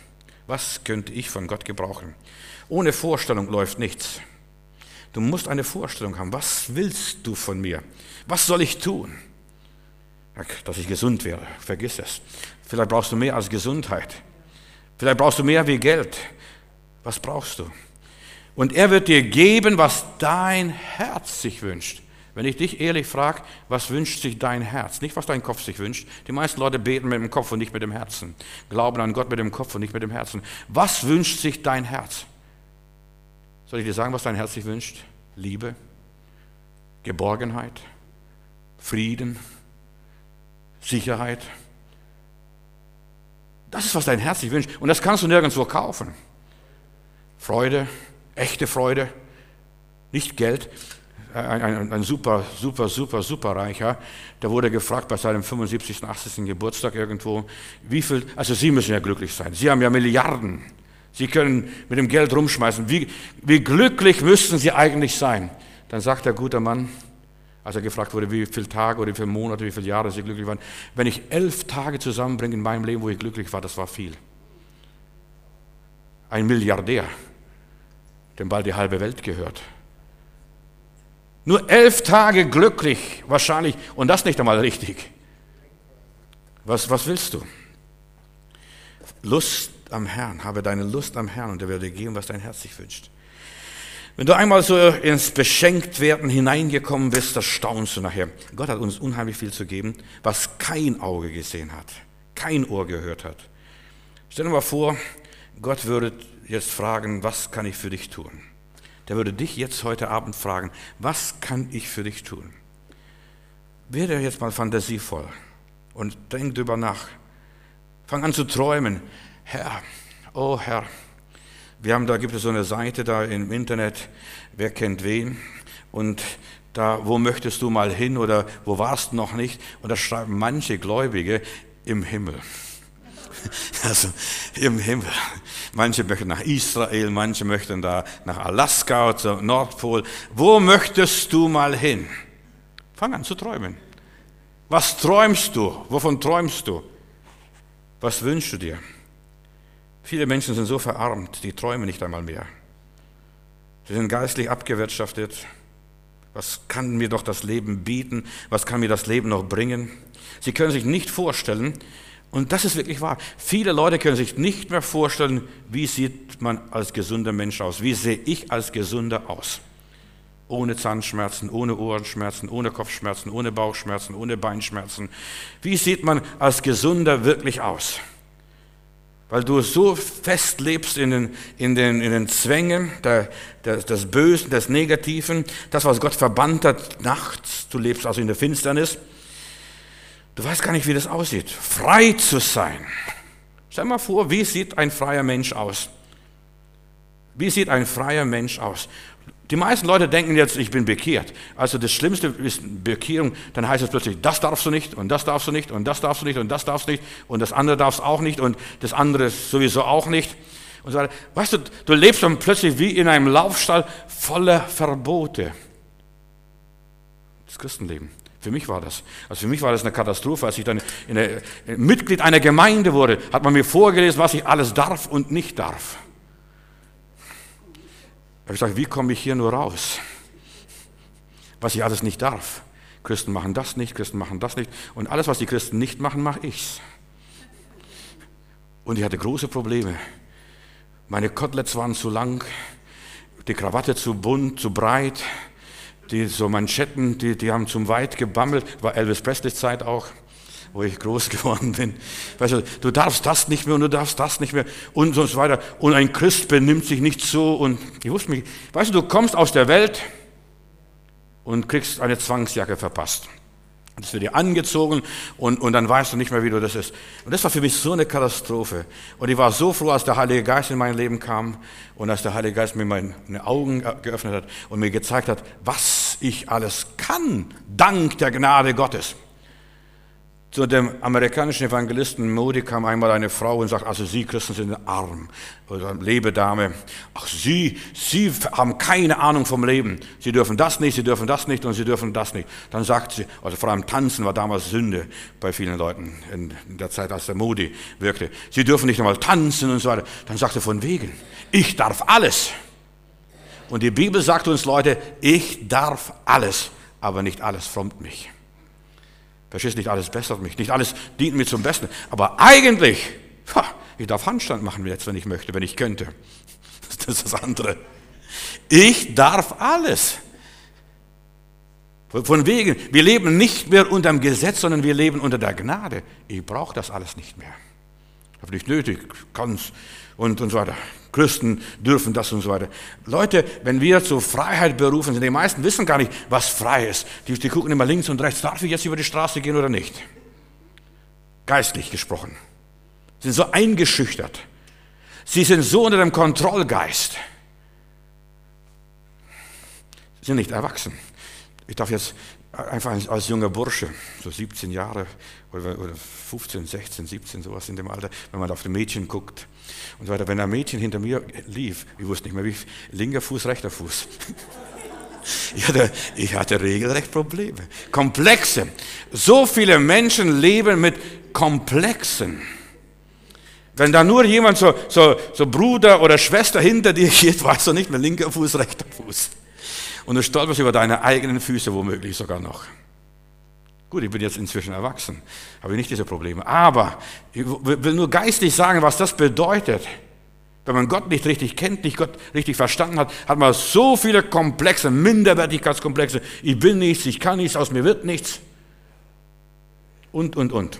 [SPEAKER 1] Was könnte ich von Gott gebrauchen? Ohne Vorstellung läuft nichts. Du musst eine Vorstellung haben. Was willst du von mir? Was soll ich tun? Dass ich gesund wäre, vergiss es. Vielleicht brauchst du mehr als Gesundheit. Vielleicht brauchst du mehr wie Geld. Was brauchst du? Und er wird dir geben, was dein Herz sich wünscht. Wenn ich dich ehrlich frage, was wünscht sich dein Herz? Nicht, was dein Kopf sich wünscht. Die meisten Leute beten mit dem Kopf und nicht mit dem Herzen. Glauben an Gott mit dem Kopf und nicht mit dem Herzen. Was wünscht sich dein Herz? Soll ich dir sagen, was dein Herz sich wünscht? Liebe, Geborgenheit, Frieden, Sicherheit. Das ist, was dein Herz sich wünscht. Und das kannst du nirgendwo kaufen. Freude, echte Freude, nicht Geld. Ein, ein, ein super, super, super, super Reicher, der wurde gefragt bei seinem fünfundsiebzigsten, achtzigsten Geburtstag irgendwo, wie viel, also Sie müssen ja glücklich sein, Sie haben ja Milliarden, Sie können mit dem Geld rumschmeißen, wie, wie glücklich müssten Sie eigentlich sein? Dann sagt der gute Mann, als er gefragt wurde, wie viele Tage oder wie viele Monate, wie viele Jahre Sie glücklich waren, wenn ich elf Tage zusammenbringe in meinem Leben, wo ich glücklich war, das war viel. Ein Milliardär, dem bald die halbe Welt gehört. Nur elf Tage glücklich, wahrscheinlich, und das nicht einmal richtig. Was, was willst du? Lust am Herrn, habe deine Lust am Herrn und er wird dir geben, was dein Herz sich wünscht. Wenn du einmal so ins Beschenktwerden hineingekommen bist, das staunst du nachher. Gott hat uns unheimlich viel zu geben, was kein Auge gesehen hat, kein Ohr gehört hat. Stell dir mal vor, Gott würde jetzt fragen, was kann ich für dich tun? Der würde dich jetzt heute Abend fragen, was kann ich für dich tun? Werde jetzt mal fantasievoll und denk drüber nach. Fang an zu träumen. Herr, oh Herr, wir haben, da gibt es so eine Seite da im Internet, wer kennt wen? Und da, wo möchtest du mal hin oder wo warst du noch nicht? Und da schreiben manche Gläubige im Himmel. Also im Himmel. Manche möchten nach Israel, manche möchten da nach Alaska oder zum Nordpol. Wo möchtest du mal hin? Fang an zu träumen. Was träumst du? Wovon träumst du? Was wünschst du dir? Viele Menschen sind so verarmt, die träumen nicht einmal mehr. Sie sind geistlich abgewirtschaftet. Was kann mir doch das Leben bieten? Was kann mir das Leben noch bringen? Sie können sich nicht vorstellen, und das ist wirklich wahr. Viele Leute können sich nicht mehr vorstellen, wie sieht man als gesunder Mensch aus? Wie sehe ich als Gesunder aus? Ohne Zahnschmerzen, ohne Ohrenschmerzen, ohne Kopfschmerzen, ohne Bauchschmerzen, ohne Beinschmerzen. Wie sieht man als Gesunder wirklich aus? Weil du so fest lebst in den, in den, in den Zwängen der, der, des Bösen, des Negativen, das, was Gott verbannt hat nachts, du lebst also in der Finsternis. Du weißt gar nicht, wie das aussieht. Frei zu sein. Stell dir mal vor, wie sieht ein freier Mensch aus? Wie sieht ein freier Mensch aus? Die meisten Leute denken jetzt, ich bin bekehrt. Also das Schlimmste ist Bekehrung, dann heißt es plötzlich, das darfst du nicht und das darfst du nicht und das darfst du nicht und das darfst du nicht und das andere darfst auch nicht und das andere sowieso auch nicht. Und so weiter. Weißt du, du lebst dann plötzlich wie in einem Laufstall voller Verbote. Das Christenleben. Für mich war das. Also für mich war das eine Katastrophe, als ich dann in der, in Mitglied einer Gemeinde wurde, hat man mir vorgelesen, was ich alles darf und nicht darf. Da habe ich gesagt, wie komme ich hier nur raus? Was ich alles nicht darf. Christen machen das nicht, Christen machen das nicht. Und alles, was die Christen nicht machen, mache ich. Und ich hatte große Probleme. Meine Koteletts waren zu lang, die Krawatte zu bunt, zu breit. Die so Manschetten, die, die haben zum weit gebammelt, war Elvis Presley Zeit auch, wo ich groß geworden bin. Weißt du, du darfst das nicht mehr und du darfst das nicht mehr und so weiter. Und ein Christ benimmt sich nicht so und ich wusste mich, weißt du, du kommst aus der Welt und kriegst eine Zwangsjacke verpasst. Das wird dir angezogen und, und dann weißt du nicht mehr, wie du das ist. Und das war für mich so eine Katastrophe. Und ich war so froh, als der Heilige Geist in mein Leben kam und als der Heilige Geist mir meine Augen geöffnet hat und mir gezeigt hat, was ich alles kann, dank der Gnade Gottes. Zu dem amerikanischen Evangelisten Moody kam einmal eine Frau und sagt, also Sie Christen sind arm, oder Lebedame. Ach, Sie, Sie haben keine Ahnung vom Leben. Sie dürfen das nicht, Sie dürfen das nicht und Sie dürfen das nicht. Dann sagt sie, also vor allem Tanzen war damals Sünde bei vielen Leuten in der Zeit, als der Moody wirkte. Sie dürfen nicht einmal tanzen und so weiter. Dann sagt er von wegen, ich darf alles. Und die Bibel sagt uns, Leute, ich darf alles, aber nicht alles frommt mich. Verstehst, nicht alles bessert mich, nicht alles dient mir zum Besten. Aber eigentlich, ha, ich darf Handstand machen jetzt, wenn ich möchte, wenn ich könnte. Das ist das andere. Ich darf alles. Von wegen, wir leben nicht mehr unter dem Gesetz, sondern wir leben unter der Gnade. Ich brauche das alles nicht mehr. Ich habe nicht nötig, kann's und, und so weiter. Christen dürfen das und so weiter. Leute, wenn wir zur Freiheit berufen sind, die meisten wissen gar nicht, was frei ist. Die, die gucken immer links und rechts, darf ich jetzt über die Straße gehen oder nicht? Geistlich gesprochen. Sie sind so eingeschüchtert. Sie sind so unter dem Kontrollgeist. Sie sind nicht erwachsen. Ich darf jetzt einfach als junger Bursche, so siebzehn Jahre oder fünfzehn, sechzehn, siebzehn, sowas in dem Alter, wenn man auf die Mädchen guckt und so weiter. Wenn ein Mädchen hinter mir lief, ich wusste nicht mehr, wie linker Fuß, rechter Fuß. Ich hatte, ich hatte regelrecht Probleme. Komplexe. So viele Menschen leben mit Komplexen. Wenn da nur jemand, so, so, so Bruder oder Schwester hinter dir geht, weißt du nicht mehr linker Fuß, rechter Fuß. Und du stolperst über deine eigenen Füße womöglich sogar noch. Gut, ich bin jetzt inzwischen erwachsen, habe nicht diese Probleme. Aber ich will nur geistlich sagen, was das bedeutet. Wenn man Gott nicht richtig kennt, nicht Gott richtig verstanden hat, hat man so viele Komplexe, Minderwertigkeitskomplexe. Ich bin nichts, ich kann nichts, aus mir wird nichts. Und, und, und.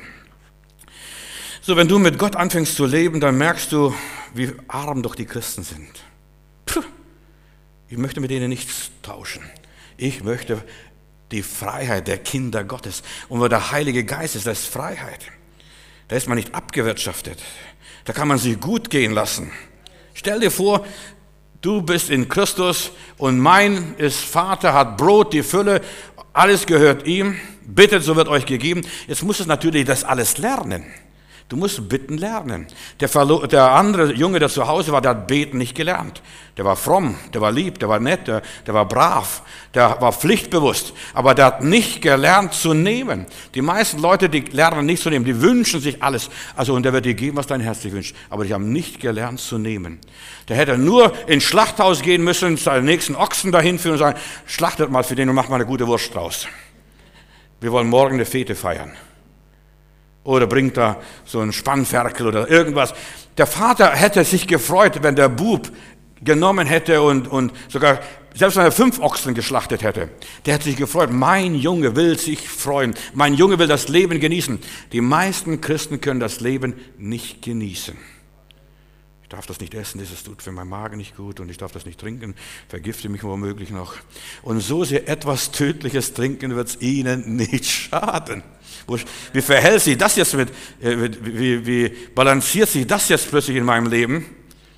[SPEAKER 1] So, wenn du mit Gott anfängst zu leben, dann merkst du, wie arm doch die Christen sind. Puh. Ich möchte mit denen nichts tauschen. Ich möchte die Freiheit der Kinder Gottes. Und wo der Heilige Geist ist, das ist Freiheit. Da ist man nicht abgewirtschaftet. Da kann man sich gut gehen lassen. Stell dir vor, du bist in Christus und mein ist Vater, hat Brot, die Fülle, alles gehört ihm. Bittet, so wird euch gegeben. Jetzt musst du natürlich das alles lernen. Du musst bitten lernen. Der, Verlo- der andere Junge, der zu Hause war, der hat beten nicht gelernt. Der war fromm, der war lieb, der war nett, der, der war brav, der war pflichtbewusst. Aber der hat nicht gelernt zu nehmen. Die meisten Leute, die lernen nicht zu nehmen, die wünschen sich alles. Also, und der wird dir geben, was dein Herz sich wünscht. Aber die haben nicht gelernt zu nehmen. Der hätte nur ins Schlachthaus gehen müssen, seinen nächsten Ochsen dahin führen und sagen, schlachtet mal für den und macht mal eine gute Wurst draus. Wir wollen morgen eine Fete feiern. Oder bringt da so einen Spannferkel oder irgendwas. Der Vater hätte sich gefreut, wenn der Bub genommen hätte und, und sogar, selbst wenn er fünf Ochsen geschlachtet hätte, der hätte sich gefreut. Mein Junge will sich freuen. Mein Junge will das Leben genießen. Die meisten Christen können das Leben nicht genießen. Ich darf das nicht essen, das tut für meinen Magen nicht gut und ich darf das nicht trinken, vergifte mich womöglich noch. Und so sie etwas Tödliches trinken, wird es ihnen nicht schaden. Wie verhält sich das jetzt mit, wie, wie balanciert sich das jetzt plötzlich in meinem Leben?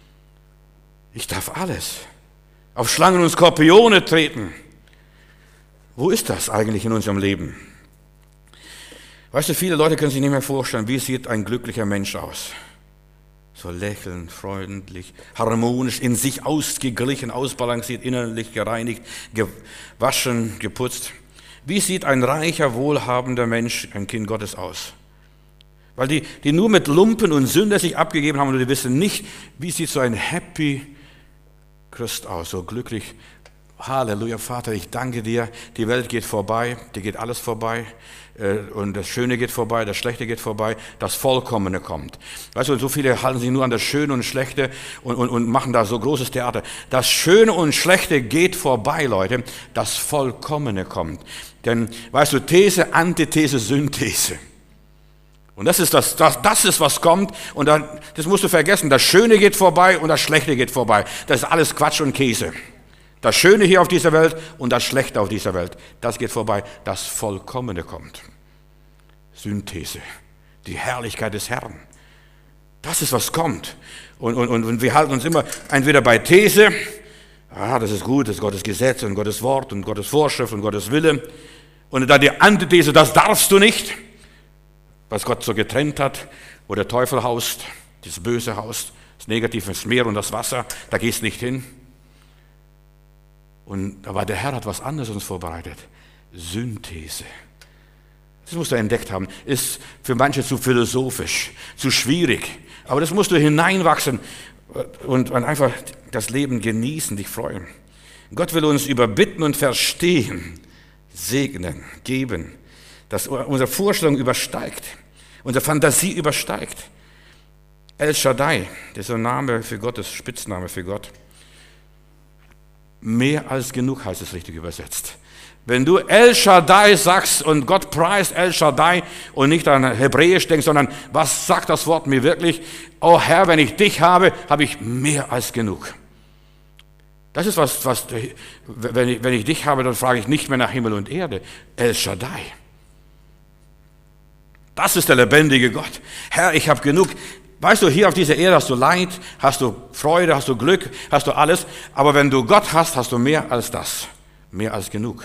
[SPEAKER 1] Ich darf alles. Auf Schlangen und Skorpione treten. Wo ist das eigentlich in unserem Leben? Weißt du, viele Leute können sich nicht mehr vorstellen, wie sieht ein glücklicher Mensch aus? So lächelnd, freundlich, harmonisch, in sich ausgeglichen, ausbalanciert, innerlich gereinigt, gewaschen, geputzt. Wie sieht ein reicher, wohlhabender Mensch, ein Kind Gottes aus? Weil die, die nur mit Lumpen und Sünder sich abgegeben haben und die wissen nicht, wie sieht so ein happy Christ aus, so glücklich. Halleluja, Vater, ich danke dir, die Welt geht vorbei, dir geht alles vorbei und das Schöne geht vorbei, das Schlechte geht vorbei, das Vollkommene kommt. Weißt du, so viele halten sich nur an das Schöne und Schlechte und, und, und machen da so großes Theater. Das Schöne und Schlechte geht vorbei, Leute, das Vollkommene kommt. Denn, weißt du, These, Antithese, Synthese. Und das ist, das, das, das ist, was kommt und dann, das musst du vergessen, das Schöne geht vorbei und das Schlechte geht vorbei. Das ist alles Quatsch und Käse. Das Schöne hier auf dieser Welt und das Schlechte auf dieser Welt, das geht vorbei. Das Vollkommene kommt. Synthese, die Herrlichkeit des Herrn. Das ist, was kommt. Und, und, und wir halten uns immer entweder bei These, ah, das ist gut, das ist Gottes Gesetz und Gottes Wort und Gottes Vorschrift und Gottes Wille. Und dann die Antithese, das darfst du nicht. was Gott so getrennt hat, wo der Teufel haust, das Böse haust, das Negative, das Meer und das Wasser, da gehst nicht hin. Und aber der Herr hat was anderes uns vorbereitet. Synthese. Das musst du entdeckt haben. Ist für manche zu philosophisch, zu schwierig. Aber das musst du hineinwachsen und einfach das Leben genießen, dich freuen. Gott will uns überbitten und verstehen, segnen, geben, dass unsere Vorstellung übersteigt, unsere Fantasie übersteigt. El Shaddai, das ist ein Name für Gott, das ist ein Spitzname für Gott. Mehr als genug heißt es richtig übersetzt. Wenn du El Shaddai sagst und Gott preist El Shaddai und nicht an Hebräisch denkst, sondern was sagt das Wort mir wirklich? Oh Herr, wenn ich dich habe, habe ich mehr als genug. Das ist was, was wenn ich, wenn ich dich habe, dann frage ich nicht mehr nach Himmel und Erde. El Shaddai. Das ist der lebendige Gott. Herr, ich habe genug. Weißt du, hier auf dieser Erde hast du Leid, hast du Freude, hast du Glück, hast du alles. Aber wenn du Gott hast, hast du mehr als das. Mehr als genug.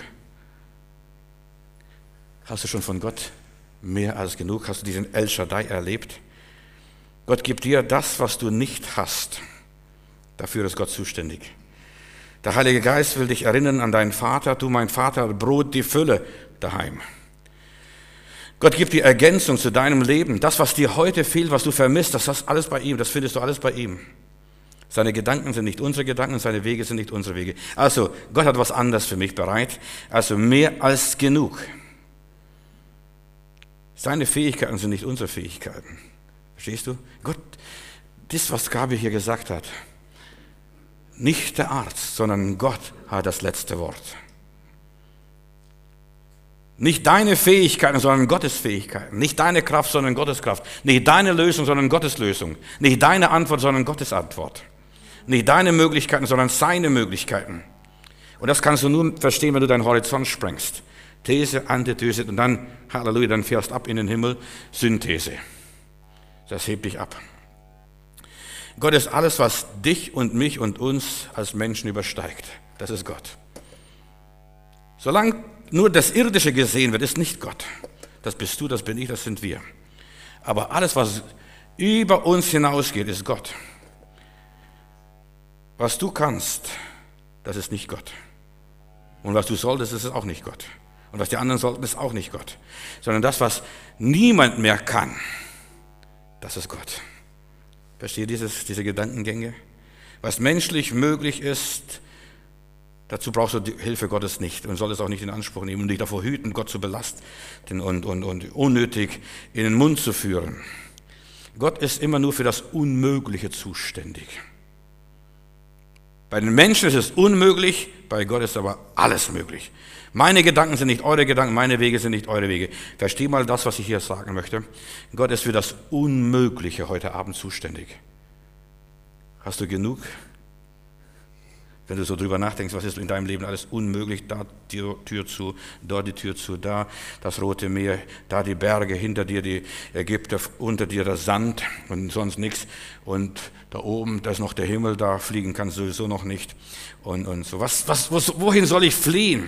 [SPEAKER 1] Hast du schon von Gott mehr als genug? Hast du diesen El Shaddai erlebt? Gott gibt dir das, was du nicht hast. Dafür ist Gott zuständig. Der Heilige Geist will dich erinnern an deinen Vater. Du, mein Vater, Brot, die Fülle daheim. Gott gibt die Ergänzung zu deinem Leben. Das, was dir heute fehlt, was du vermisst, das ist alles bei ihm. Das findest du alles bei ihm. Seine Gedanken sind nicht unsere Gedanken, seine Wege sind nicht unsere Wege. Also, Gott hat was anderes für mich bereit. Also mehr als genug. Seine Fähigkeiten sind nicht unsere Fähigkeiten. Verstehst du? Gott, das, was Gabi hier gesagt hat, nicht der Arzt, sondern Gott hat das letzte Wort. Nicht deine Fähigkeiten, sondern Gottes Fähigkeiten. Nicht deine Kraft, sondern Gottes Kraft. Nicht deine Lösung, sondern Gottes Lösung. Nicht deine Antwort, sondern Gottes Antwort. Nicht deine Möglichkeiten, sondern seine Möglichkeiten. Und das kannst du nur verstehen, wenn du deinen Horizont sprengst. These, Antithese und dann, Halleluja, dann fährst ab in den Himmel. Synthese. Das hebt dich ab. Gott ist alles, was dich und mich und uns als Menschen übersteigt. Das ist Gott. Solange nur das Irdische gesehen wird, ist nicht Gott. Das bist du, das bin ich, das sind wir. Aber alles, was über uns hinausgeht, ist Gott. Was du kannst, das ist nicht Gott. Und was du solltest, ist auch nicht Gott. Und was die anderen sollten, ist auch nicht Gott. Sondern das, was niemand mehr kann, das ist Gott. Versteht ihr dieses, diese Gedankengänge? Was menschlich möglich ist, dazu brauchst du die Hilfe Gottes nicht und solltest auch nicht in Anspruch nehmen und dich davor hüten, Gott zu belasten und, und, und unnötig in den Mund zu führen. Gott ist immer nur für das Unmögliche zuständig. Bei den Menschen ist es unmöglich, bei Gott ist aber alles möglich. Meine Gedanken sind nicht eure Gedanken, meine Wege sind nicht eure Wege. Versteh mal das, was ich hier sagen möchte. Gott ist für das Unmögliche heute Abend zuständig. Hast du genug? Wenn du so drüber nachdenkst, was ist in deinem Leben alles unmöglich, da die Tür zu, da die Tür zu, da das Rote Meer, da die Berge, hinter dir die Ägypter, unter dir der Sand und sonst nichts. Und da oben, da ist noch der Himmel, da fliegen kannst du sowieso noch nicht. Und, und so, was, was, wohin soll ich fliehen?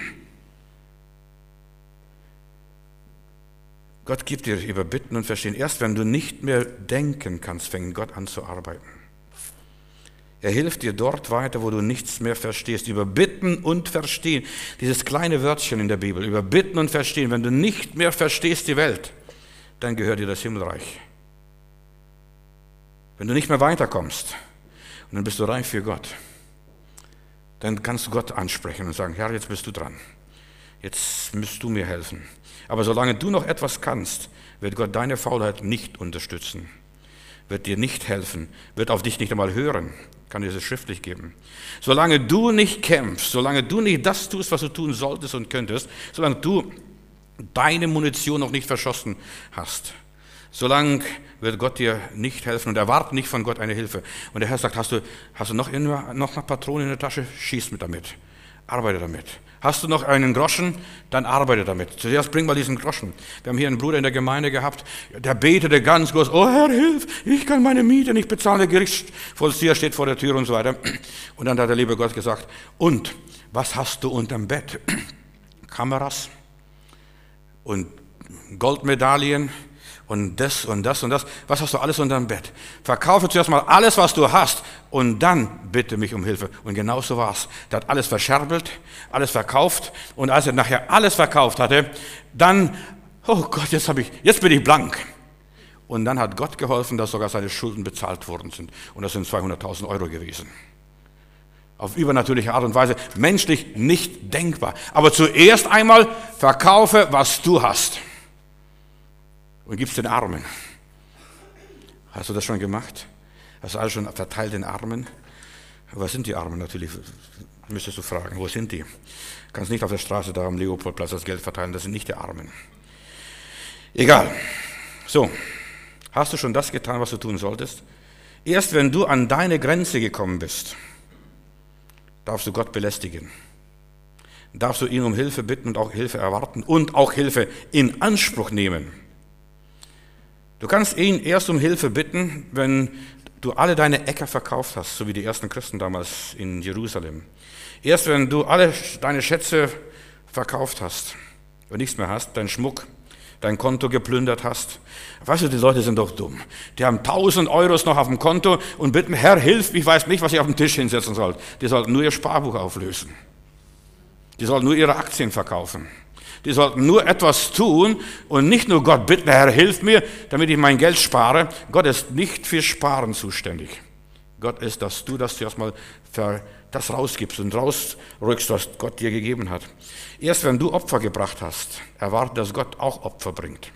[SPEAKER 1] Gott gibt dir Überbitten und Verstehen. Erst wenn du nicht mehr denken kannst, fängt Gott an zu arbeiten. Er hilft dir dort weiter, wo du nichts mehr verstehst. Überbitten und Verstehen. Dieses kleine Wörtchen in der Bibel. Überbitten und Verstehen. Wenn du nicht mehr verstehst die Welt, dann gehört dir das Himmelreich. Wenn du nicht mehr weiterkommst und dann bist du reif für Gott, dann kannst du Gott ansprechen und sagen, Herr, jetzt bist du dran. Jetzt musst du mir helfen. Aber solange du noch etwas kannst, wird Gott deine Faulheit nicht unterstützen, wird dir nicht helfen, wird auf dich nicht einmal hören, kann dir das schriftlich geben. Solange du nicht kämpfst, solange du nicht das tust, was du tun solltest und könntest, solange du deine Munition noch nicht verschossen hast, solange wird Gott dir nicht helfen und erwarte nicht von Gott eine Hilfe. Und der Herr sagt, hast du, hast du noch, in, noch eine Patrone in der Tasche? Schieß mit damit, arbeite damit. Hast du noch einen Groschen? Dann arbeite damit. Zuerst bring mal diesen Groschen. Wir haben hier einen Bruder in der Gemeinde gehabt, der betete ganz groß, oh Herr, hilf, ich kann meine Miete nicht bezahlen, der Gerichtsvollzieher steht vor der Tür und so weiter. Und dann hat der liebe Gott gesagt, und was hast du unterm Bett? Kameras und Goldmedaillen und das und das und das. Was hast du alles unter dem Bett? Verkaufe zuerst mal alles, was du hast und dann bitte mich um Hilfe. Und genau so war es. Der hat alles verscherbelt, alles verkauft und als er nachher alles verkauft hatte, dann, oh Gott, jetzt, hab ich, jetzt bin ich blank. Und dann hat Gott geholfen, dass sogar seine Schulden bezahlt worden sind. Und das sind zweihunderttausend Euro gewesen. Auf übernatürliche Art und Weise, menschlich nicht denkbar. Aber zuerst einmal verkaufe, was du hast. Und gib's den Armen. Hast du das schon gemacht? Hast du alles schon verteilt den Armen? Was sind die Armen natürlich? Müsstest du fragen, wo sind die? Du kannst nicht auf der Straße da am Leopoldplatz das Geld verteilen, das sind nicht die Armen. Egal. So. Hast du schon das getan, was du tun solltest? Erst wenn du an deine Grenze gekommen bist, darfst du Gott belästigen. Darfst du ihn um Hilfe bitten und auch Hilfe erwarten und auch Hilfe in Anspruch nehmen. Du kannst ihn erst um Hilfe bitten, wenn du alle deine Äcker verkauft hast, so wie die ersten Christen damals in Jerusalem. Erst wenn du alle deine Schätze verkauft hast und nichts mehr hast, dein Schmuck, dein Konto geplündert hast. Weißt du, die Leute sind doch dumm. Die haben tausend Euros noch auf dem Konto und bitten, Herr, hilf, ich weiß nicht, was ich auf den Tisch hinsetzen soll. Die sollten nur ihr Sparbuch auflösen. Die sollten nur ihre Aktien verkaufen. Die sollten nur etwas tun und nicht nur Gott bitten, Herr, hilf mir, damit ich mein Geld spare. Gott ist nicht für Sparen zuständig. Gott ist, dass du das zuerst mal für das rausgibst und rausrückst, was Gott dir gegeben hat. Erst wenn du Opfer gebracht hast, erwarte, dass Gott auch Opfer bringt.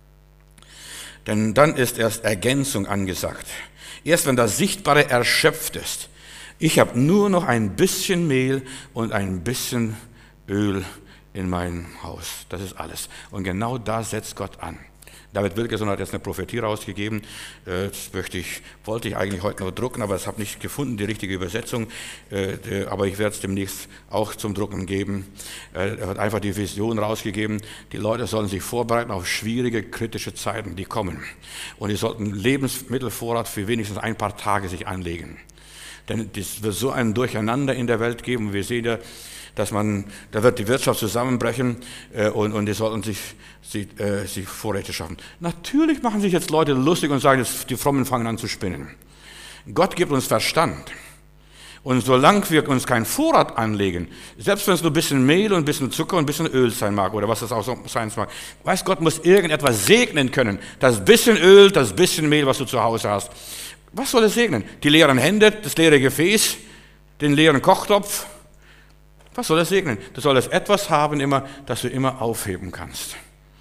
[SPEAKER 1] Denn dann ist erst Ergänzung angesagt. Erst wenn das Sichtbare erschöpft ist. Ich habe nur noch ein bisschen Mehl und ein bisschen Öl in meinem Haus. Das ist alles. Und genau da setzt Gott an. David Wilkerson hat jetzt eine Prophetie rausgegeben. Das möchte ich, wollte ich eigentlich heute noch drucken, aber ich habe nicht gefunden, die richtige Übersetzung. Aber ich werde es demnächst auch zum Drucken geben. Er hat einfach die Vision rausgegeben. Die Leute sollen sich vorbereiten auf schwierige, kritische Zeiten, die kommen. Und die sollten Lebensmittelvorrat für wenigstens ein paar Tage sich anlegen. Denn es wird so ein Durcheinander in der Welt geben. Wir sehen ja, dass man, da wird die Wirtschaft zusammenbrechen äh, und, und die sollten sich, sie, äh, sich Vorräte schaffen. Natürlich machen sich jetzt Leute lustig und sagen, jetzt die Frommen fangen an zu spinnen. Gott gibt uns Verstand. Und solange wir uns keinen Vorrat anlegen, selbst wenn es nur ein bisschen Mehl und ein bisschen Zucker und ein bisschen Öl sein mag oder was das auch sein mag, weiß Gott muss irgendetwas segnen können. Das bisschen Öl, das bisschen Mehl, was du zu Hause hast. Was soll es segnen? Die leeren Hände, das leere Gefäß, den leeren Kochtopf? Was soll es segnen? Du solltest etwas haben immer, das du immer aufheben kannst.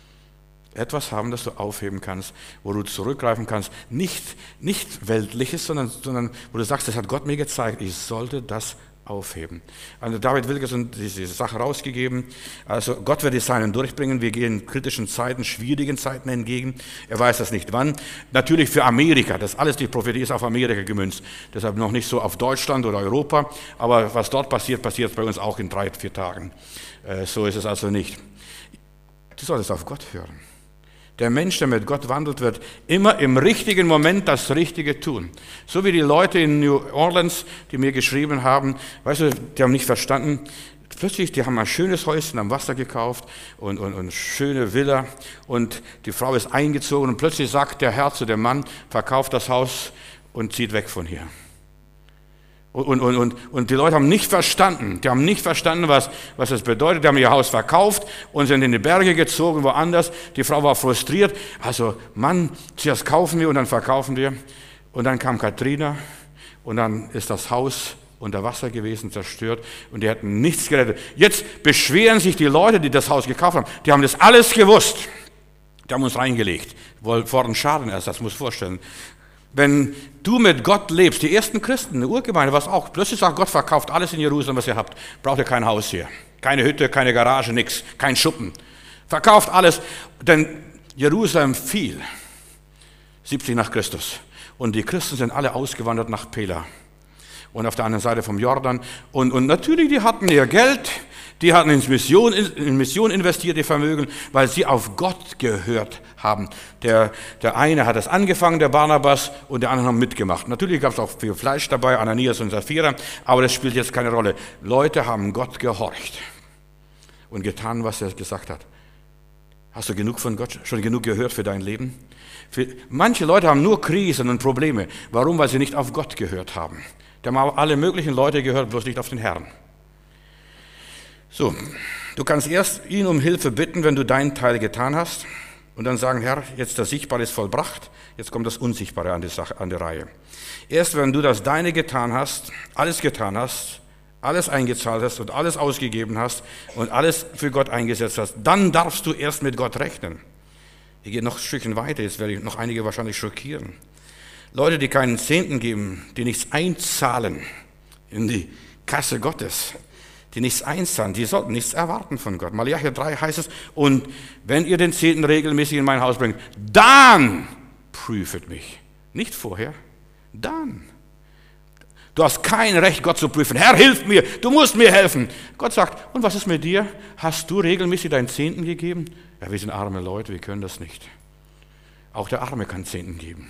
[SPEAKER 1] Etwas haben, das du aufheben kannst, wo du zurückgreifen kannst. Nicht, nicht Weltliches, sondern, sondern wo du sagst, das hat Gott mir gezeigt, ich sollte das aufheben. Also David Wilkerson hat diese Sache rausgegeben. Also Gott wird die Seinen durchbringen. Wir gehen kritischen Zeiten, schwierigen Zeiten entgegen. Er weiß das nicht wann. Natürlich für Amerika. Das alles, die Prophetie ist auf Amerika gemünzt. Deshalb noch nicht so auf Deutschland oder Europa. Aber was dort passiert, passiert bei uns auch in drei, vier Tagen. So ist es also nicht. Du solltest auf Gott hören. Der Mensch, der mit Gott wandelt, wird immer im richtigen Moment das Richtige tun. So wie die Leute in New Orleans, die mir geschrieben haben, weißt du, die haben nicht verstanden, plötzlich, die haben ein schönes Häuschen am Wasser gekauft und, und, und schöne Villa und die Frau ist eingezogen und plötzlich sagt der Herr zu dem Mann, verkauft das Haus und zieht weg von hier. Und, und, und, und die Leute haben nicht verstanden, die haben nicht verstanden, was, was das bedeutet. Die haben ihr Haus verkauft und sind in die Berge gezogen, woanders. Die Frau war frustriert. Also, Mann, zuerst kaufen wir und dann verkaufen wir. Und dann kam Katrina und dann ist das Haus unter Wasser gewesen, zerstört und die hatten nichts gerettet. Jetzt beschweren sich die Leute, die das Haus gekauft haben. Die haben das alles gewusst. Die haben uns reingelegt. Vor einen Schadenersatz, muss ich vorstellen. Wenn du mit Gott lebst, die ersten Christen, eine Urgemeinde, was auch, plötzlich sagt Gott, verkauft alles in Jerusalem, was ihr habt. Braucht ihr kein Haus hier, keine Hütte, keine Garage, nichts, kein Schuppen. Verkauft alles, denn Jerusalem fiel, siebzig nach Christus. Und die Christen sind alle ausgewandert nach Pela. Und auf der anderen Seite vom Jordan. Und, und natürlich, die hatten ihr Geld, die hatten in Mission, in Mission investiert, ihr Vermögen, weil sie auf Gott gehört haben. Der, der eine hat das angefangen, der Barnabas, und der andere haben mitgemacht. Natürlich gab es auch viel Fleisch dabei, Ananias und Sapphira, aber das spielt jetzt keine Rolle. Leute haben Gott gehorcht und getan, was er gesagt hat. Hast du genug von Gott, schon genug gehört für dein Leben? Für, manche Leute haben nur Krisen und Probleme. Warum? Weil sie nicht auf Gott gehört haben. Die haben auf alle möglichen Leute gehört, bloß nicht auf den Herrn. So, du kannst erst ihn um Hilfe bitten, wenn du deinen Teil getan hast. Und dann sagen, Herr, jetzt das Sichtbare ist vollbracht, jetzt kommt das Unsichtbare an die, Sache, an die Reihe. Erst wenn du das Deine getan hast, alles getan hast, alles eingezahlt hast und alles ausgegeben hast und alles für Gott eingesetzt hast, dann darfst du erst mit Gott rechnen. Ich gehe noch ein Stückchen weiter, jetzt werde ich noch einige wahrscheinlich schockieren. Leute, die keinen Zehnten geben, die nichts einzahlen in die Kasse Gottes, die nichts einzahlen, die sollten nichts erwarten von Gott. Malachi drei heißt es, und wenn ihr den Zehnten regelmäßig in mein Haus bringt, dann prüfet mich. Nicht vorher, dann. Du hast kein Recht, Gott zu prüfen. Herr, hilf mir, du musst mir helfen. Gott sagt, und was ist mit dir? Hast du regelmäßig deinen Zehnten gegeben? Ja, wir sind arme Leute, wir können das nicht. Auch der Arme kann Zehnten geben.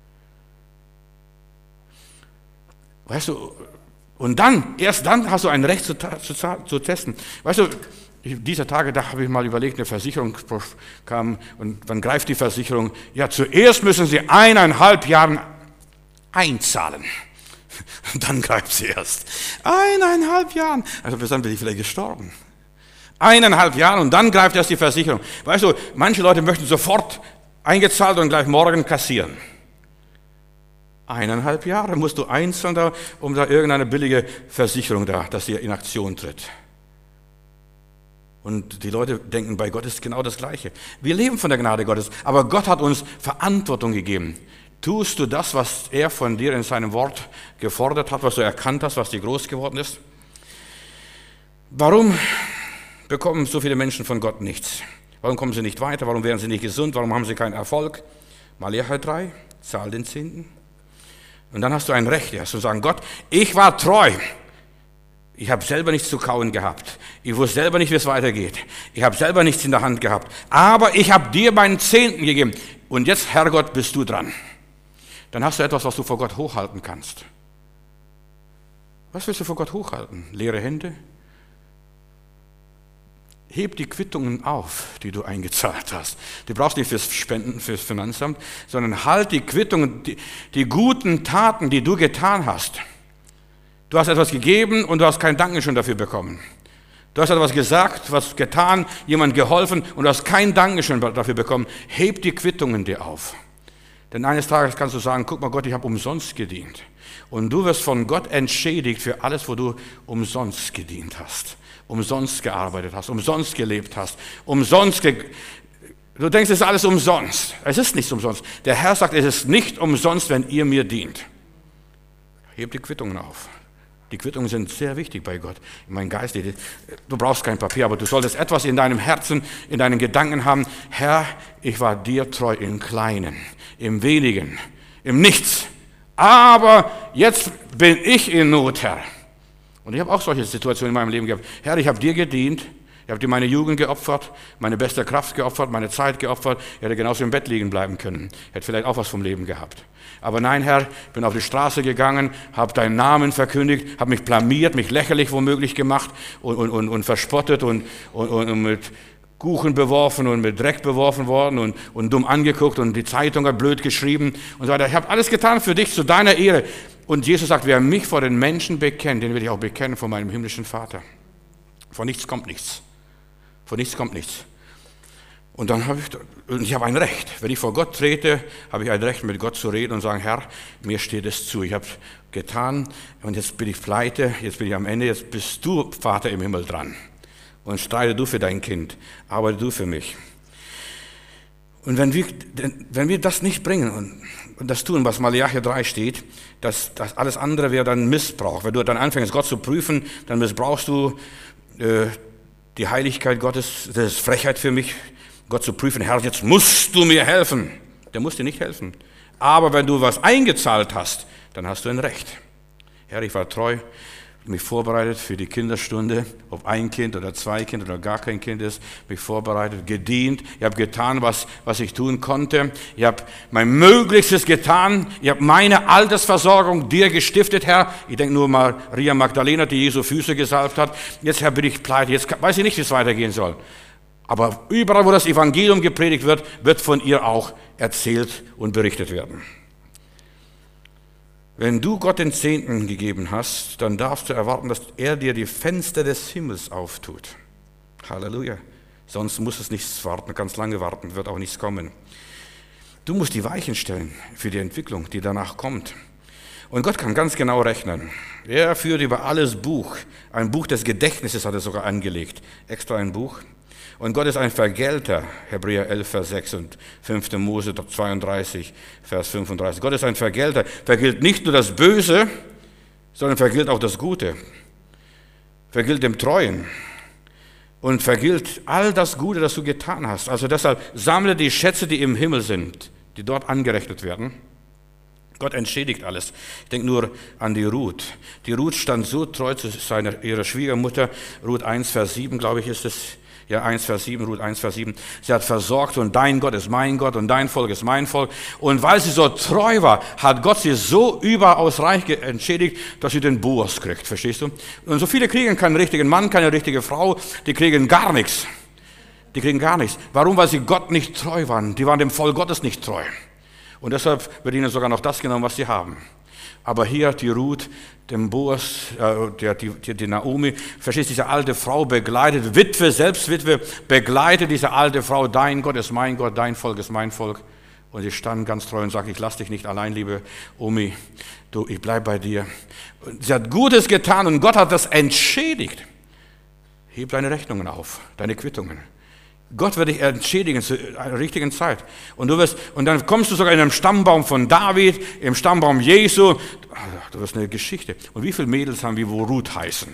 [SPEAKER 1] Weißt du, und dann, erst dann hast du ein Recht zu, zu, zu testen. Weißt du, dieser Tage, da habe ich mal überlegt, eine Versicherung kam und wann greift die Versicherung? Ja, zuerst müssen sie eineinhalb Jahre einzahlen. Dann greift sie erst. Eineinhalb Jahren. Also bis dann bin ich vielleicht gestorben. Eineinhalb Jahre und dann greift erst die Versicherung. Weißt du, manche Leute möchten sofort eingezahlt und gleich morgen kassieren. Eineinhalb Jahre musst du einzahlen, da, um da irgendeine billige Versicherung da, dass sie in Aktion tritt. Und die Leute denken, bei Gott ist genau das Gleiche. Wir leben von der Gnade Gottes, aber Gott hat uns Verantwortung gegeben. Tust du das, was er von dir in seinem Wort gefordert hat, was du erkannt hast, was dir groß geworden ist? Warum bekommen so viele Menschen von Gott nichts? Warum kommen sie nicht weiter? Warum werden sie nicht gesund? Warum haben sie keinen Erfolg? Malachi drei, zahl den Zehnten. Und dann hast du ein Recht, ja, zu sagen, Gott, ich war treu. Ich habe selber nichts zu kauen gehabt. Ich wusste selber nicht, wie es weitergeht. Ich habe selber nichts in der Hand gehabt. Aber ich habe dir meinen Zehnten gegeben. Und jetzt, Herrgott, bist du dran. Dann hast du etwas, was du vor Gott hochhalten kannst. Was willst du vor Gott hochhalten? Leere Hände? Heb die Quittungen auf, die du eingezahlt hast. Die brauchst du nicht fürs Spenden, fürs Finanzamt, sondern halt die Quittungen, die, die guten Taten, die du getan hast. Du hast etwas gegeben und du hast kein Dankeschön dafür bekommen. Du hast etwas gesagt, was getan, jemand geholfen und du hast kein Dankeschön dafür bekommen. Heb die Quittungen dir auf. Denn eines Tages kannst du sagen, guck mal Gott, ich habe umsonst gedient. Und du wirst von Gott entschädigt für alles, wo du umsonst gedient hast, umsonst gearbeitet hast, umsonst gelebt hast, umsonst ge Du denkst, es ist alles umsonst. Es ist nicht umsonst. Der Herr sagt, es ist nicht umsonst, wenn ihr mir dient. Heb die Quittungen auf. Die Quittungen sind sehr wichtig bei Gott. Mein Geist, du brauchst kein Papier, aber du solltest etwas in deinem Herzen, in deinen Gedanken haben. Herr, ich war dir treu im Kleinen, im Wenigen, im Nichts. Aber jetzt bin ich in Not, Herr. Und ich habe auch solche Situationen in meinem Leben gehabt. Herr, ich habe dir gedient. Ich habe dir meine Jugend geopfert, meine beste Kraft geopfert, meine Zeit geopfert. Ich hätte genauso im Bett liegen bleiben können. Ich hätte vielleicht auch was vom Leben gehabt. Aber nein, Herr, ich bin auf die Straße gegangen, habe deinen Namen verkündigt, habe mich blamiert, mich lächerlich womöglich gemacht und, und, und, und verspottet und, und, und mit Kuchen beworfen und mit Dreck beworfen worden und, und dumm angeguckt und die Zeitung hat blöd geschrieben und so weiter. Ich habe alles getan für dich, zu deiner Ehre. Und Jesus sagt, wer mich vor den Menschen bekennt, den will ich auch bekennen vor meinem himmlischen Vater. Von nichts kommt nichts. Von nichts kommt nichts. Und dann habe ich, und ich habe ein Recht. Wenn ich vor Gott trete, habe ich ein Recht, mit Gott zu reden und sagen, Herr, mir steht es zu. Ich habe es getan und jetzt bin ich pleite, jetzt bin ich am Ende, jetzt bist du, Vater im Himmel, dran. Und streite du für dein Kind, arbeite du für mich. Und wenn wir, wenn wir das nicht bringen und, und das tun, was Malachi drei steht, dass, dass alles andere wäre dann Missbrauch. Wenn du dann anfängst, Gott zu prüfen, dann missbrauchst du äh, die Heiligkeit Gottes. Das ist Frechheit für mich, Gott zu prüfen. Herr, jetzt musst du mir helfen. Der muss dir nicht helfen. Aber wenn du was eingezahlt hast, dann hast du ein Recht. Herr, ich war treu, mich vorbereitet für die Kinderstunde, ob ein Kind oder zwei Kinder oder gar kein Kind ist, mich vorbereitet, gedient. Ich habe getan, was, was ich tun konnte. Ich habe mein Möglichstes getan. Ich habe meine Altersversorgung dir gestiftet, Herr. Ich denke nur mal Maria Magdalena, die Jesu Füße gesalbt hat. Jetzt, Herr, bin ich pleite. Jetzt weiß ich nicht, wie es weitergehen soll. Aber überall, wo das Evangelium gepredigt wird, wird von ihr auch erzählt und berichtet werden. Wenn du Gott den Zehnten gegeben hast, dann darfst du erwarten, dass er dir die Fenster des Himmels auftut. Halleluja. Sonst muss es nichts warten, ganz lange warten, wird auch nichts kommen. Du musst die Weichen stellen für die Entwicklung, die danach kommt. Und Gott kann ganz genau rechnen. Er führt über alles Buch. Ein Buch des Gedächtnisses hat er sogar angelegt. Extra ein Buch. Und Gott ist ein Vergelter. Hebräer elf, Vers sechs und fünfte Mose zweiunddreißig, Vers fünfunddreißig. Gott ist ein Vergelter. Vergilt nicht nur das Böse, sondern vergilt auch das Gute. Vergilt dem Treuen. Und vergilt all das Gute, das du getan hast. Also deshalb sammle die Schätze, die im Himmel sind, die dort angerechnet werden. Gott entschädigt alles. Ich denke nur an die Ruth. Die Ruth stand so treu zu seiner, ihrer Schwiegermutter. Ruth eins, Vers sieben, glaube ich, ist es. Ja, eins, Vers sieben, Ruth eins, Vers sieben. Sie hat versorgt und dein Gott ist mein Gott und dein Volk ist mein Volk. Und weil sie so treu war, hat Gott sie so überaus reich entschädigt, dass sie den Boas kriegt. Verstehst du? Und so viele kriegen keinen richtigen Mann, keine richtige Frau. Die kriegen gar nichts. Die kriegen gar nichts. Warum? Weil sie Gott nicht treu waren. Die waren dem Volk Gottes nicht treu. Und deshalb wird ihnen sogar noch das genommen, was sie haben. Aber hier die Ruth, dem Boas, äh, der, die, die Naomi, verstehst du, diese alte Frau begleitet, Witwe, selbst Witwe, begleitet diese alte Frau, dein Gott ist mein Gott, dein Volk ist mein Volk. Und sie stand ganz treu und sagt, ich lasse dich nicht allein, liebe Omi, du, ich bleib bei dir. Und sie hat Gutes getan und Gott hat das entschädigt. Heb deine Rechnungen auf, deine Quittungen. Gott wird dich entschädigen zur richtigen Zeit. Und du wirst, und dann kommst du sogar in einem Stammbaum von David, im Stammbaum Jesu. Du wirst eine Geschichte. Und wie viele Mädels haben wir, wo Ruth heißen?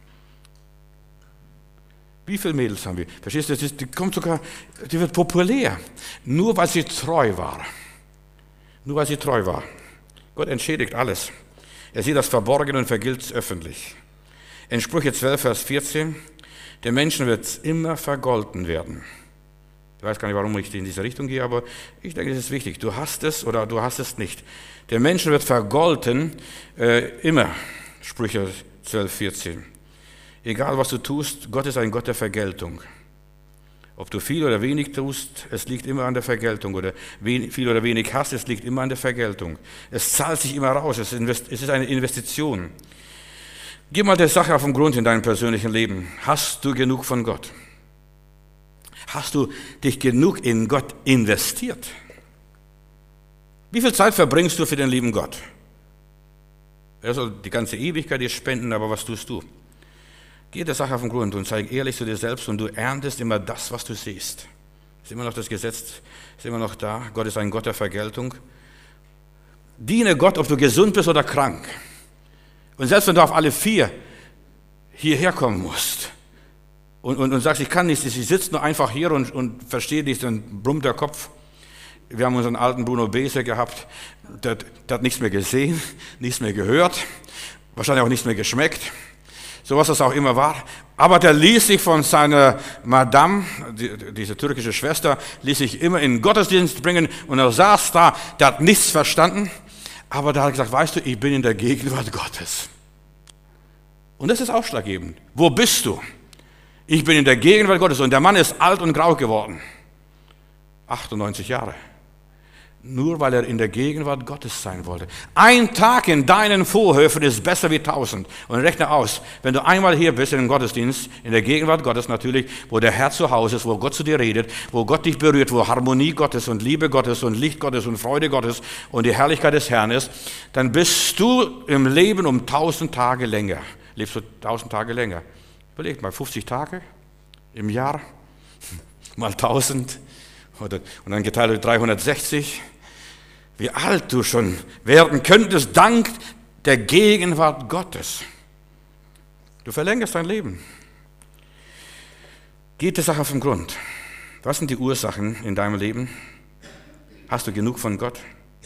[SPEAKER 1] Wie viele Mädels haben wir? Verstehst du, die kommt sogar, die wird populär. Nur weil sie treu war. Nur weil sie treu war. Gott entschädigt alles. Er sieht das Verborgene und vergilt es öffentlich. In Sprüche zwölf, Vers vierzehn. Der Menschen wird immer vergolten werden. Ich weiß gar nicht, warum ich in diese Richtung gehe, aber ich denke, es ist wichtig. Du hast es oder du hast es nicht. Der Menschen wird vergolten, äh, immer. Sprüche zwölf, vierzehn. Egal, was du tust, Gott ist ein Gott der Vergeltung. Ob du viel oder wenig tust, es liegt immer an der Vergeltung. Oder viel oder wenig hast, es liegt immer an der Vergeltung. Es zahlt sich immer raus, es ist eine Investition. Geh mal der Sache auf den Grund in deinem persönlichen Leben. Hast du genug von Gott? Hast du dich genug in Gott investiert? Wie viel Zeit verbringst du für den lieben Gott? Er soll die ganze Ewigkeit dir spenden, aber was tust du? Geh der Sache auf den Grund und sei ehrlich zu dir selbst und du erntest immer das, was du siehst. Ist immer noch das Gesetz, ist immer noch da. Gott ist ein Gott der Vergeltung. Diene Gott, ob du gesund bist oder krank. Und selbst wenn du auf alle vier hierher kommen musst und, und, und sagst, ich kann nichts, ich sitze nur einfach hier und, und verstehe nichts, dann brummt der Kopf. Wir haben unseren alten Bruno Bese gehabt, der, der hat nichts mehr gesehen, nichts mehr gehört, wahrscheinlich auch nichts mehr geschmeckt, so was das auch immer war. Aber der ließ sich von seiner Madame, die, diese türkische Schwester, ließ sich immer in den Gottesdienst bringen und er saß da, der hat nichts verstanden. Aber da hat er gesagt, weißt du, ich bin in der Gegenwart Gottes. Und das ist ausschlaggebend. Wo bist du? Ich bin in der Gegenwart Gottes. Und der Mann ist alt und grau geworden. achtundneunzig Jahre. Nur weil er in der Gegenwart Gottes sein wollte. Ein Tag in deinen Vorhöfen ist besser wie tausend. Und rechne aus, wenn du einmal hier bist in dem Gottesdienst, in der Gegenwart Gottes natürlich, wo der Herr zu Hause ist, wo Gott zu dir redet, wo Gott dich berührt, wo Harmonie Gottes und Liebe Gottes und Licht Gottes und Freude Gottes und die Herrlichkeit des Herrn ist, dann bist du im Leben um tausend Tage länger. Lebst du tausend Tage länger. Überleg mal, fünfzig Tage im Jahr, mal tausend und dann geteilt durch dreihundertsechzig. Wie alt du schon werden könntest, dank der Gegenwart Gottes. Du verlängerst dein Leben. Geht die Sache auf den Grund. Was sind die Ursachen in deinem Leben? Hast du genug von Gott?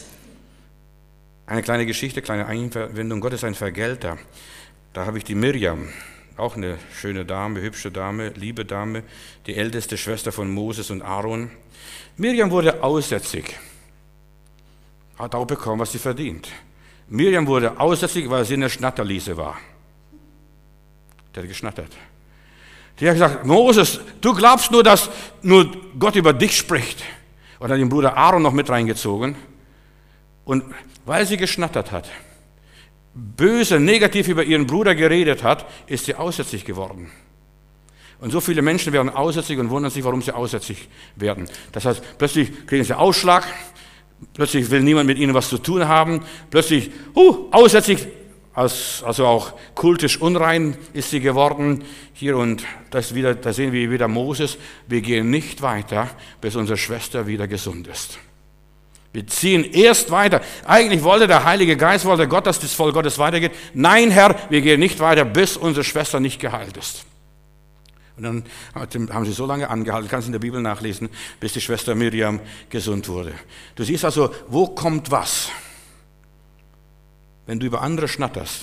[SPEAKER 1] Eine kleine Geschichte, kleine Einwendung. Gott ist ein Vergelter. Da habe ich die Miriam, auch eine schöne Dame, hübsche Dame, liebe Dame, die älteste Schwester von Moses und Aaron. Miriam wurde aussätzig. Hat auch bekommen, was sie verdient. Miriam wurde aussätzig, weil sie eine Schnatterliese war. Der hat geschnattert. Die hat gesagt, Moses, du glaubst nur, dass nur Gott über dich spricht. Und hat den Bruder Aaron noch mit reingezogen. Und weil sie geschnattert hat, böse, negativ über ihren Bruder geredet hat, ist sie aussätzlich geworden. Und so viele Menschen werden aussätzlich und wundern sich, warum sie aussätzlich werden. Das heißt, plötzlich kriegen sie Ausschlag, plötzlich will niemand mit ihnen was zu tun haben, plötzlich, huh, aussätzlich, also auch kultisch unrein ist sie geworden. Hier und das wieder, da sehen wir wieder Moses, wir gehen nicht weiter, bis unsere Schwester wieder gesund ist. Wir ziehen erst weiter. Eigentlich wollte der Heilige Geist, wollte Gott, dass das Volk Gottes weitergeht. Nein, Herr, wir gehen nicht weiter, bis unsere Schwester nicht geheilt ist. Und dann haben sie so lange angehalten, kannst du in der Bibel nachlesen, bis die Schwester Miriam gesund wurde. Du siehst also, wo kommt was? Wenn du über andere schnatterst,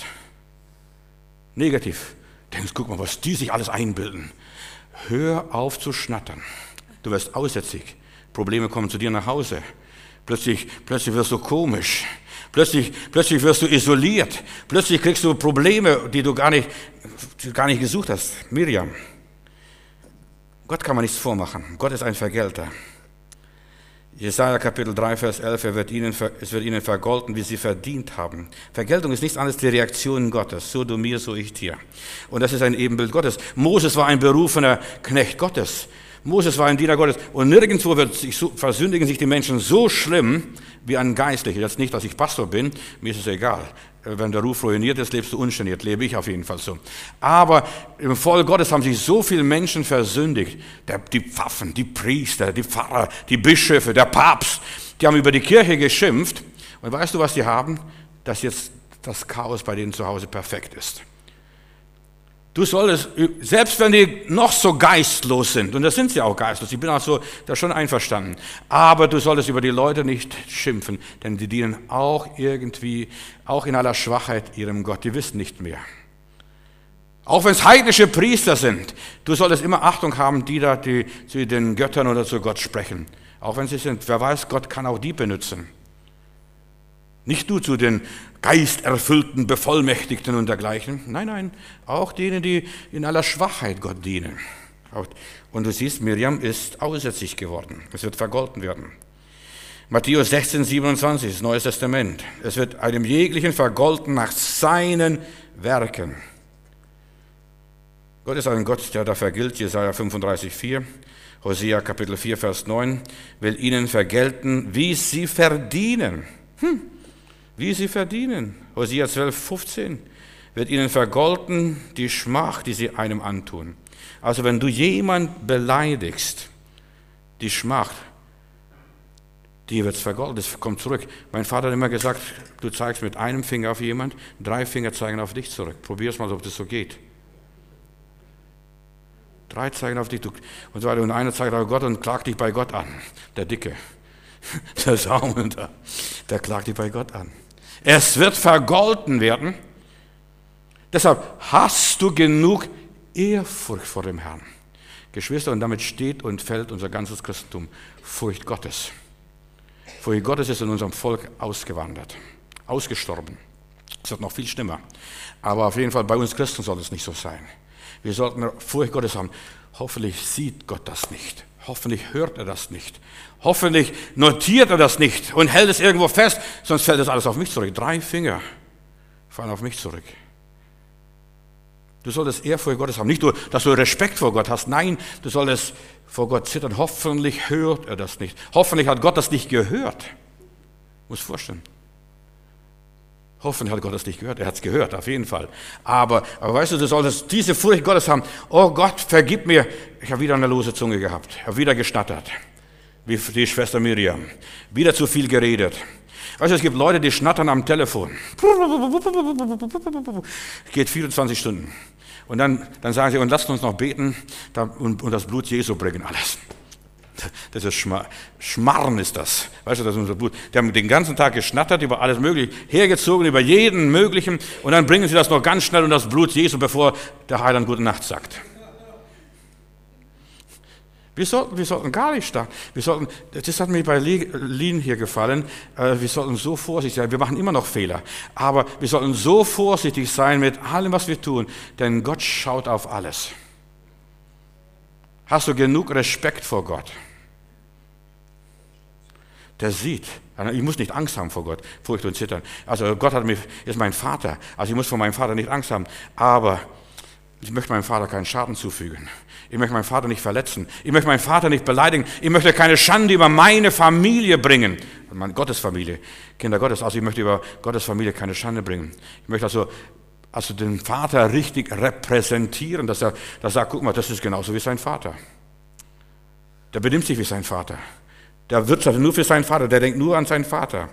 [SPEAKER 1] negativ, denkst, guck mal, was die sich alles einbilden. Hör auf zu schnattern. Du wirst aussätzig. Probleme kommen zu dir nach Hause. Plötzlich, plötzlich wirst du komisch. Plötzlich, plötzlich wirst du isoliert. Plötzlich kriegst du Probleme, die du gar nicht, die du gar nicht gesucht hast. Miriam. Gott kann man nichts vormachen. Gott ist ein Vergelter. Jesaja Kapitel drei, Vers elf, er wird ihnen, es wird ihnen vergolten, wie sie verdient haben. Vergeltung ist nichts anderes als die Reaktion Gottes. So du mir, so ich dir. Und das ist ein Ebenbild Gottes. Moses war ein berufener Knecht Gottes. Moses war ein Diener Gottes. Und nirgendwo wird sich so, versündigen sich die Menschen so schlimm wie ein Geistlicher. Jetzt nicht, dass ich Pastor bin, mir ist es egal. Wenn der Ruf ruiniert ist, lebst du ungeniert, lebe ich auf jeden Fall so. Aber im Volk Gottes haben sich so viele Menschen versündigt. Der, die Pfaffen, die Priester, die Pfarrer, die Bischöfe, der Papst, die haben über die Kirche geschimpft. Und weißt du, was die haben? Dass jetzt das Chaos bei denen zu Hause perfekt ist. Du solltest, selbst wenn die noch so geistlos sind, und das sind sie auch geistlos, ich bin auch so da schon einverstanden, aber du solltest über die Leute nicht schimpfen, denn die dienen auch irgendwie, auch in aller Schwachheit ihrem Gott, die wissen nicht mehr. Auch wenn es heidnische Priester sind, du solltest immer Achtung haben, die da die, zu den Göttern oder zu Gott sprechen. Auch wenn sie sind, wer weiß, Gott kann auch die benutzen. Nicht nur zu den geisterfüllten, Bevollmächtigten und dergleichen. Nein, nein, auch denen, die in aller Schwachheit Gott dienen. Und du siehst, Miriam ist aussätzlich geworden. Es wird vergolten werden. Matthäus sechzehn, siebenundzwanzig, das Neue Testament. Es wird einem jeglichen vergolten nach seinen Werken. Gott ist ein Gott, der da vergilt. Jesaja fünfunddreißig, vier. Hosea Kapitel vier, Vers neun. Will ihnen vergelten, wie sie verdienen. Hm. Wie sie verdienen. Hosea zwölf, fünfzehn. Wird ihnen vergolten die Schmach, die sie einem antun. Also wenn du jemand beleidigst, die Schmach, die wird vergolten, das kommt zurück. Mein Vater hat immer gesagt, du zeigst mit einem Finger auf jemand, drei Finger zeigen auf dich zurück. Probier es mal, ob das so geht. Drei zeigen auf dich und so weiter. Und einer zeigt auf Gott und klagt dich bei Gott an. Der Dicke, der Saumende, der klagt dich bei Gott an. Es wird vergolten werden. Deshalb hast du genug Ehrfurcht vor dem Herrn. Geschwister, und damit steht und fällt unser ganzes Christentum. Furcht Gottes. Furcht Gottes ist in unserem Volk ausgewandert, ausgestorben. Es wird noch viel schlimmer. Aber auf jeden Fall bei uns Christen soll es nicht so sein. Wir sollten Furcht Gottes haben. Hoffentlich sieht Gott das nicht. Hoffentlich hört er das nicht. Hoffentlich notiert er das nicht und hält es irgendwo fest, sonst fällt das alles auf mich zurück. Drei Finger fallen auf mich zurück. Du solltest Ehrfurcht Gottes haben. Nicht nur, dass du Respekt vor Gott hast. Nein, du solltest vor Gott zittern. Hoffentlich hört er das nicht. Hoffentlich hat Gott das nicht gehört. Muss vorstellen. Hoffentlich hat Gott das nicht gehört. Er hat es gehört, auf jeden Fall. Aber, aber weißt du, du solltest diese Furcht Gottes haben. Oh Gott, vergib mir. Ich habe wieder eine lose Zunge gehabt. Ich habe wieder geschnattert. Wie die Schwester Miriam. Wieder zu viel geredet. Weißt du, es gibt Leute, die schnattern am Telefon. Geht vierundzwanzig Stunden. Und dann, dann sagen sie, und lasst uns noch beten und, und das Blut Jesu bringen alles. Das ist Schmar Schmarren ist das. Weißt du, das ist unser Blut. Die haben den ganzen Tag geschnattert über alles Mögliche, hergezogen über jeden Möglichen und dann bringen sie das noch ganz schnell und das Blut Jesu, bevor der Heiland Gute Nacht sagt. Wir sollten, wir sollten gar nicht starten. Wir sollten, das hat mir bei Lien hier gefallen, wir sollten so vorsichtig sein. Wir machen immer noch Fehler, aber wir sollten so vorsichtig sein mit allem, was wir tun, denn Gott schaut auf alles. Hast du genug Respekt vor Gott? Der sieht. Ich muss nicht Angst haben vor Gott, Furcht und Zittern. Also Gott hat mich, ist mein Vater. Also ich muss vor meinem Vater nicht Angst haben. Aber ich möchte meinem Vater keinen Schaden zufügen. Ich möchte meinen Vater nicht verletzen. Ich möchte meinen Vater nicht beleidigen. Ich möchte keine Schande über meine Familie bringen. Meine Gottes Familie, Kinder Gottes. Also ich möchte über Gottes Familie keine Schande bringen. Ich möchte also, also den Vater richtig repräsentieren, dass er, dass er sagt, guck mal, das ist genauso wie sein Vater. Der benimmt sich wie sein Vater. Der wirtschaftet nur für seinen Vater, der denkt nur an seinen Vater.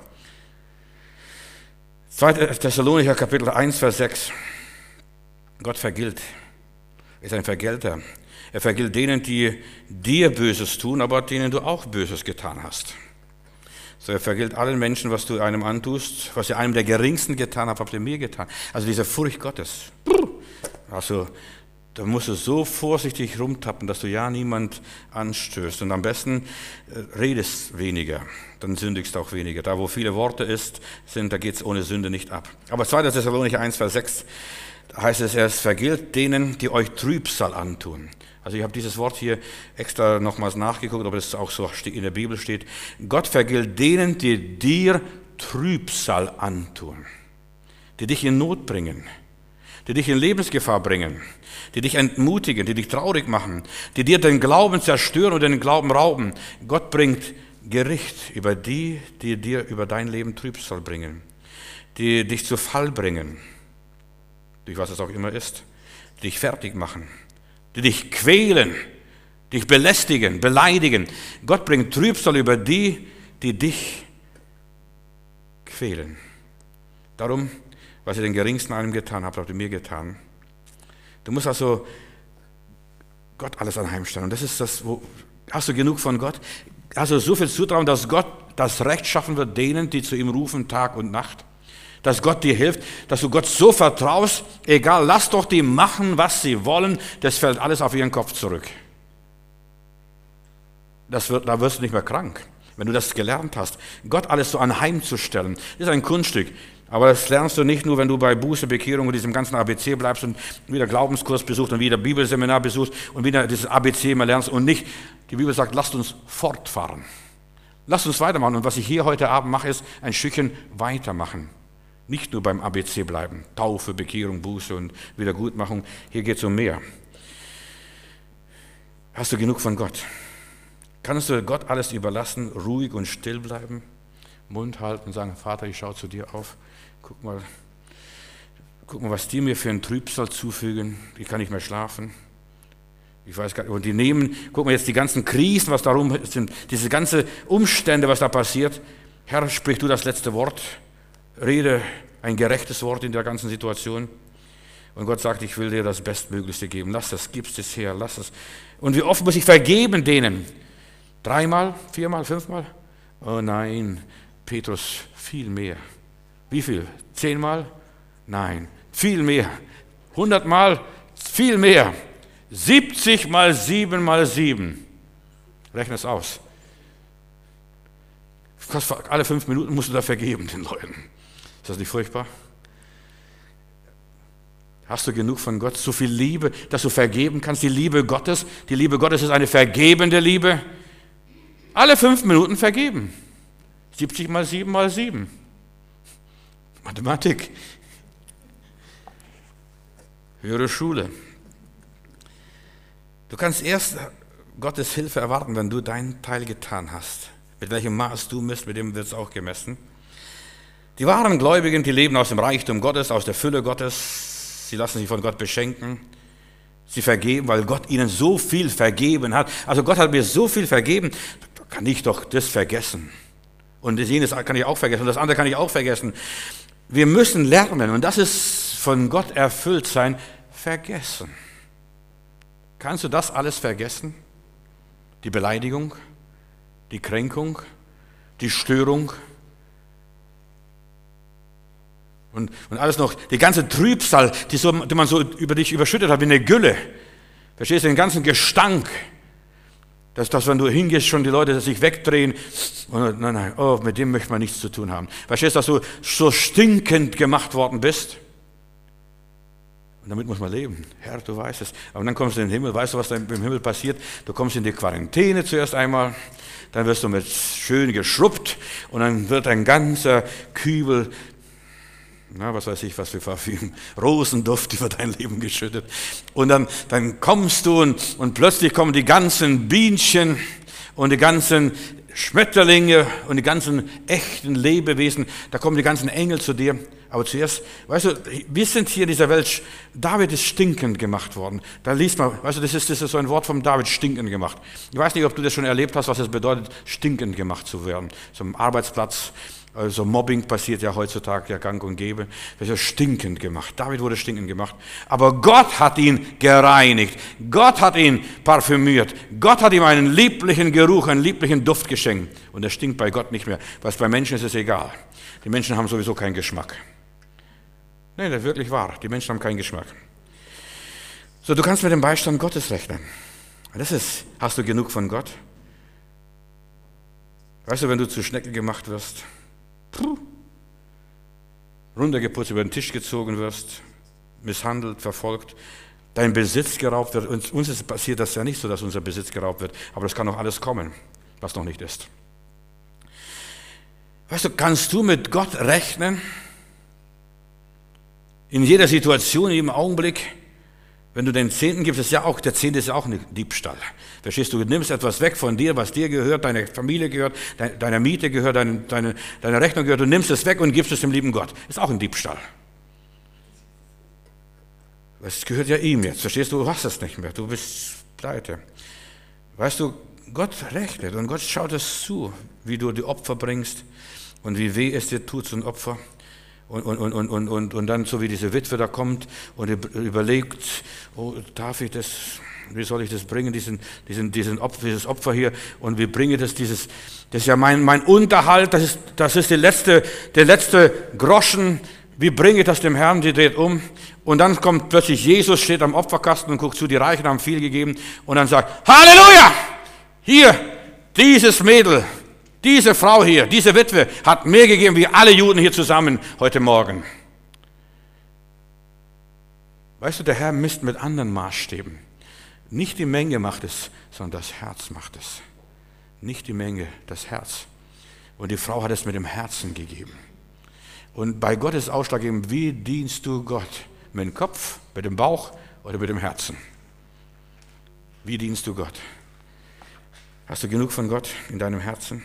[SPEAKER 1] zweiter Thessalonicher Kapitel eins, Vers sechs. Gott vergilt, ist ein Vergelter. Er vergilt denen, die dir Böses tun, aber denen du auch Böses getan hast. So, er vergilt allen Menschen, was du einem antust, was ihr einem der Geringsten getan habt, habt ihr mir getan. Also diese Furcht Gottes. Also da musst du so vorsichtig rumtappen, dass du ja niemand anstößt. Und am besten äh, redest weniger, dann sündigst du auch weniger. Da, wo viele Worte ist, sind, da geht es ohne Sünde nicht ab. Aber zweiter Thessalonicher eins, Vers sechs, da heißt es, es vergilt denen, die euch Trübsal antun. Also ich habe dieses Wort hier extra nochmals nachgeguckt, ob es auch so in der Bibel steht. Gott vergilt denen, die dir Trübsal antun, die dich in Not bringen, die dich in Lebensgefahr bringen, die dich entmutigen, die dich traurig machen, die dir den Glauben zerstören und den Glauben rauben. Gott bringt Gericht über die, die dir über dein Leben Trübsal bringen, die dich zu Fall bringen, durch was es auch immer ist, die dich fertig machen, die dich quälen, dich belästigen, beleidigen. Gott bringt Trübsal über die, die dich quälen. Darum, was ihr den Geringsten einem getan habt, habt ihr mir getan. Du musst also Gott alles anheimstellen. Und das ist das, wo, hast du genug von Gott? Hast du so viel Zutrauen, dass Gott das Recht schaffen wird, denen, die zu ihm rufen, Tag und Nacht? Dass Gott dir hilft, dass du Gott so vertraust, egal, lass doch die machen, was sie wollen, das fällt alles auf ihren Kopf zurück. Das wird, da wirst du nicht mehr krank, wenn du das gelernt hast, Gott alles so anheimzustellen. Das ist ein Kunststück. Aber das lernst du nicht nur, wenn du bei Buße, Bekehrung und diesem ganzen A B C bleibst und wieder Glaubenskurs besuchst und wieder Bibelseminar besuchst und wieder dieses A B C immer lernst und nicht. Die Bibel sagt, lasst uns fortfahren. Lasst uns weitermachen. Und was ich hier heute Abend mache, ist ein Stückchen weitermachen. Nicht nur beim A B C bleiben. Taufe, Bekehrung, Buße und Wiedergutmachung. Hier geht es um mehr. Hast du genug von Gott? Kannst du Gott alles überlassen, ruhig und still bleiben? Mund halten und sagen, Vater, ich schaue zu dir auf. Guck mal, guck mal, was die mir für einen Trübsal zufügen. Ich kann nicht mehr schlafen. Ich weiß gar nicht. Und die nehmen, guck mal jetzt die ganzen Krisen, was darum sind, diese ganzen Umstände, was da passiert. Herr, sprich du das letzte Wort. Rede ein gerechtes Wort in der ganzen Situation. Und Gott sagt, ich will dir das Bestmöglichste geben. Lass das, gib's es her, lass es. Und wie oft muss ich vergeben denen? Dreimal, viermal, fünfmal? Oh nein, Petrus, viel mehr. Wie viel? Zehnmal? Nein, viel mehr. Hundertmal? Viel mehr. Siebzig mal sieben mal sieben. Rechne es aus. Fast alle fünf Minuten musst du da vergeben den Leuten. Ist das nicht furchtbar? Hast du genug von Gott? So viel Liebe, dass du vergeben kannst. Die Liebe Gottes, die Liebe Gottes ist eine vergebende Liebe. Alle fünf Minuten vergeben. siebzig mal sieben mal sieben. Mathematik. Höhere Schule. Du kannst erst Gottes Hilfe erwarten, wenn du deinen Teil getan hast. Mit welchem Maß du misst, mit dem wird es auch gemessen. Die wahren Gläubigen, die leben aus dem Reichtum Gottes, aus der Fülle Gottes. Sie lassen sich von Gott beschenken. Sie vergeben, weil Gott ihnen so viel vergeben hat. Also Gott hat mir so viel vergeben, da kann ich doch das vergessen. Und jenes kann ich auch vergessen und das andere kann ich auch vergessen. Wir müssen lernen, und das ist von Gott erfüllt sein, vergessen. Kannst du das alles vergessen? Die Beleidigung, die Kränkung, die Störung und, und alles noch, die ganze Trübsal, die, so, die man so über dich überschüttet hat wie eine Gülle. Verstehst du, den ganzen Gestank, dass, dass wenn du hingehst, schon die Leute sich wegdrehen und nein, nein, oh, mit dem möchte man nichts zu tun haben. Verstehst du, dass du so stinkend gemacht worden bist? Und damit muss man leben. Herr, du weißt es. Aber dann kommst du in den Himmel. Weißt du, was da im Himmel passiert? Du kommst in die Quarantäne zuerst einmal. Dann wirst du mit schön geschrubbt. Und dann wird ein ganzer Kübel, na, was weiß ich, was für Parfüm, Rosenduft über dein Leben geschüttet. Und dann, dann kommst du und, und plötzlich kommen die ganzen Bienchen und die ganzen Schmetterlinge und die ganzen echten Lebewesen, da kommen die ganzen Engel zu dir. Aber zuerst, weißt du, wir sind hier in dieser Welt, David ist stinkend gemacht worden. Da liest man, weißt du, das ist, das ist so ein Wort vom David, stinkend gemacht. Ich weiß nicht, ob du das schon erlebt hast, was es bedeutet, stinkend gemacht zu werden. So am Arbeitsplatz, also Mobbing passiert ja heutzutage ja gang und gäbe. Das ist ja stinkend gemacht. David wurde stinkend gemacht. Aber Gott hat ihn gereinigt. Gott hat ihn parfümiert. Gott hat ihm einen lieblichen Geruch, einen lieblichen Duft geschenkt. Und er stinkt bei Gott nicht mehr. Was bei Menschen ist, ist egal. Die Menschen haben sowieso keinen Geschmack. Nein, das ist wirklich wahr. Die Menschen haben keinen Geschmack. So, du kannst mit dem Beistand Gottes rechnen. Das ist, hast du genug von Gott? Weißt du, wenn du zu Schnecke gemacht wirst, Puh. runtergeputzt, über den Tisch gezogen wirst, misshandelt, verfolgt, dein Besitz geraubt wird. Uns, uns ist passiert das ja nicht so, dass unser Besitz geraubt wird, aber das kann noch alles kommen, was noch nicht ist. Weißt du, kannst du mit Gott rechnen? In jeder Situation, in jedem Augenblick, wenn du den Zehnten gibst, ist ja auch, der Zehnte ist ja auch ein Diebstahl. Verstehst du, du nimmst etwas weg von dir, was dir gehört, deiner Familie gehört, deiner deine Miete gehört, deine, deine, deine Rechnung gehört, du nimmst es weg und gibst es dem lieben Gott. Ist auch ein Diebstahl. Es gehört ja ihm jetzt, verstehst du, du hast es nicht mehr, du bist pleite. Weißt du, Gott rechnet und Gott schaut es zu, wie du die Opfer bringst und wie weh es dir tut, so ein Opfer. Und, und, und, und, und, und dann so wie diese Witwe da kommt und überlegt, oh, darf ich das, wie soll ich das bringen, diesen, diesen, diesen Opfer, dieses Opfer hier, und wie bringe das, dieses, das ist ja mein, mein Unterhalt, das ist, das ist die letzte, der letzte Groschen, wie bringe ich das dem Herrn, die dreht um, und dann kommt plötzlich Jesus, steht am Opferkasten und guckt zu, die Reichen haben viel gegeben, und dann sagt, Halleluja, hier, dieses Mädel, diese Frau hier, diese Witwe hat mehr gegeben wie alle Juden hier zusammen heute Morgen. Weißt du, der Herr misst mit anderen Maßstäben. Nicht die Menge macht es, sondern das Herz macht es. Nicht die Menge, das Herz. Und die Frau hat es mit dem Herzen gegeben. Und bei Gott ist ausschlaggebend, wie dienst du Gott? Mit dem Kopf, mit dem Bauch oder mit dem Herzen? Wie dienst du Gott? Hast du genug von Gott in deinem Herzen?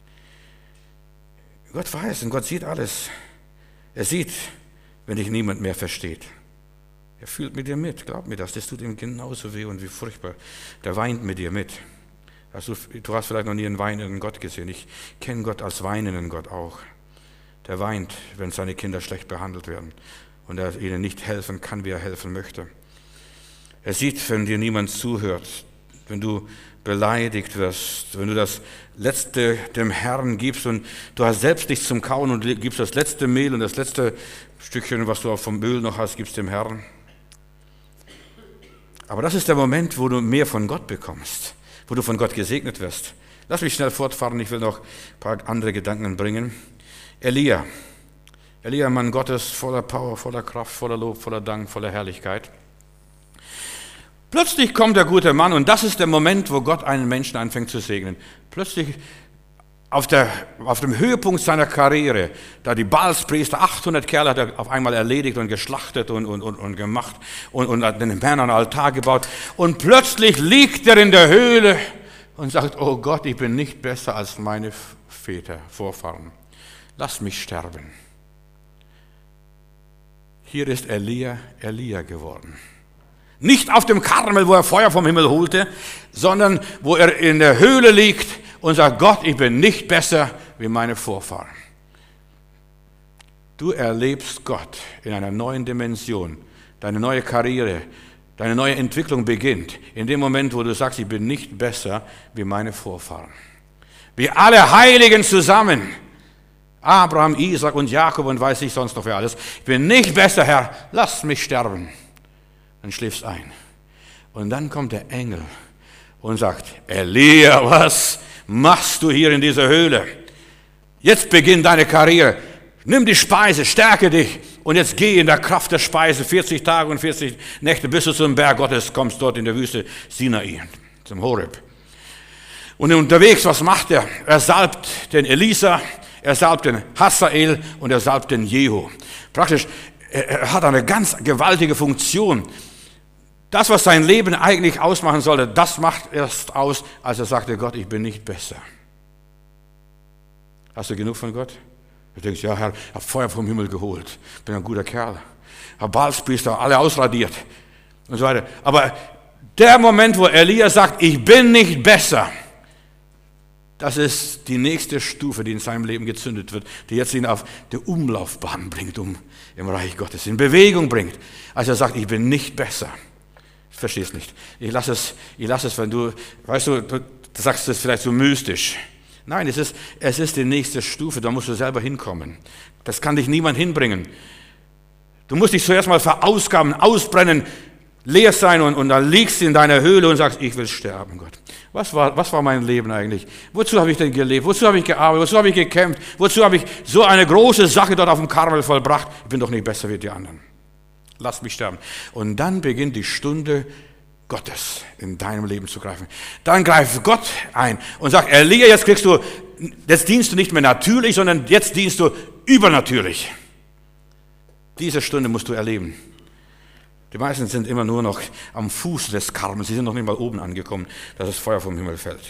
[SPEAKER 1] Gott weiß und Gott sieht alles. Er sieht, wenn dich niemand mehr versteht. Er fühlt mit dir mit, glaub mir das, das tut ihm genauso weh und wie furchtbar. Der weint mit dir mit. Also, du hast vielleicht noch nie einen weinenden Gott gesehen. Ich kenne Gott als weinenden Gott auch. Der weint, wenn seine Kinder schlecht behandelt werden und er ihnen nicht helfen kann, wie er helfen möchte. Er sieht, wenn dir niemand zuhört, wenn du beleidigt wirst, wenn du das Letzte dem Herrn gibst und du hast selbst nichts zum Kauen und gibst das letzte Mehl und das letzte Stückchen, was du auch vom Öl noch hast, gibst dem Herrn. Aber das ist der Moment, wo du mehr von Gott bekommst, wo du von Gott gesegnet wirst. Lass mich schnell fortfahren, ich will noch ein paar andere Gedanken bringen. Elia, Elia, Mann Gottes, voller Power, voller Kraft, voller Lob, voller Dank, voller Herrlichkeit. Plötzlich kommt der gute Mann und das ist der Moment, wo Gott einen Menschen anfängt zu segnen. Plötzlich auf, der, auf dem Höhepunkt seiner Karriere, da die Baalspriester, achthundert Kerle hat er auf einmal erledigt und geschlachtet und, und, und, und gemacht und, und hat den Männern einen Altar gebaut. Und plötzlich liegt er in der Höhle und sagt, oh Gott, ich bin nicht besser als meine Väter, Vorfahren. Lass mich sterben. Hier ist Elia, Elia geworden. Nicht auf dem Karmel, wo er Feuer vom Himmel holte, sondern wo er in der Höhle liegt und sagt, Gott, ich bin nicht besser wie meine Vorfahren. Du erlebst Gott in einer neuen Dimension. Deine neue Karriere, deine neue Entwicklung beginnt in dem Moment, wo du sagst, ich bin nicht besser wie meine Vorfahren. Wie alle Heiligen zusammen, Abraham, Isaac und Jakob und weiß ich sonst noch wer alles. Ich bin nicht besser, Herr, lass mich sterben. Dann schläfst ein. Und dann kommt der Engel und sagt, Elia, was machst du hier in dieser Höhle? Jetzt beginnt deine Karriere. Nimm die Speise, stärke dich Und jetzt geh in der Kraft der Speise vierzig Tage und vierzig Nächte, bis du zum Berg Gottes kommst, dort in der Wüste Sinai, zum Horeb. Und unterwegs, was macht er? Er salbt den Elisa, er salbt den Hazael und er salbt den Jehu. Praktisch, er hat eine ganz gewaltige Funktion. Das, was sein Leben eigentlich ausmachen sollte, das macht erst aus, als er sagte, Gott, ich bin nicht besser. Hast du genug von Gott? Du denkst, ja Herr, ich habe Feuer vom Himmel geholt, bin ein guter Kerl. Habe Baalspriester alle ausradiert und so weiter. Aber der Moment, wo Elia sagt, ich bin nicht besser, das ist die nächste Stufe, die in seinem Leben gezündet wird, die jetzt ihn auf die Umlaufbahn bringt, um im Reich Gottes in Bewegung bringt. Als er sagt, ich bin nicht besser. Ich verstehe es nicht. Ich lasse es, ich lasse es, wenn du, weißt du, du sagst es vielleicht so mystisch. Nein, es ist, es ist die nächste Stufe, da musst du selber hinkommen. Das kann dich niemand hinbringen. Du musst dich zuerst mal verausgaben, ausbrennen, leer sein und, und dann liegst du in deiner Höhle und sagst, ich will sterben, Gott. Was war, was war mein Leben eigentlich? Wozu habe ich denn gelebt? Wozu habe ich gearbeitet? Wozu habe ich gekämpft? Wozu habe ich so eine große Sache dort auf dem Karmel vollbracht? Ich bin doch nicht besser wie die anderen. Lass mich sterben. Und dann beginnt die Stunde Gottes in deinem Leben zu greifen. Dann greift Gott ein und sagt, Elia, jetzt kriegst du, jetzt dienst du nicht mehr natürlich, sondern jetzt dienst du übernatürlich. Diese Stunde musst du erleben. Die meisten sind immer nur noch am Fuß des Karmels, sie sind noch nicht mal oben angekommen, dass das Feuer vom Himmel fällt.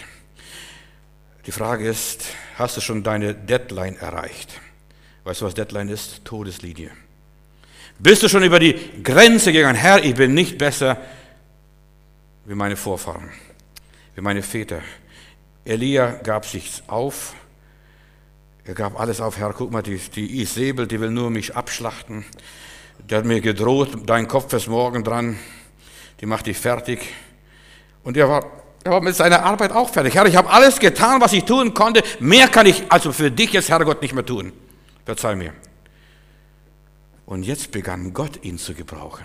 [SPEAKER 1] Die Frage ist, hast du schon deine Deadline erreicht? Weißt du, was Deadline ist? Todeslinie. Bist du schon über die Grenze gegangen? Herr, ich bin nicht besser wie meine Vorfahren, wie meine Väter. Elia gab sich auf. Er gab alles auf. Herr, guck mal, die, die Isabel, die will nur mich abschlachten. Der hat mir gedroht, dein Kopf ist morgen dran. Die macht dich fertig. Und er war, er war mit seiner Arbeit auch fertig. Herr, ich habe alles getan, was ich tun konnte. Mehr kann ich also für dich jetzt, Herrgott, nicht mehr tun. Verzeih mir. Und jetzt begann Gott, ihn zu gebrauchen.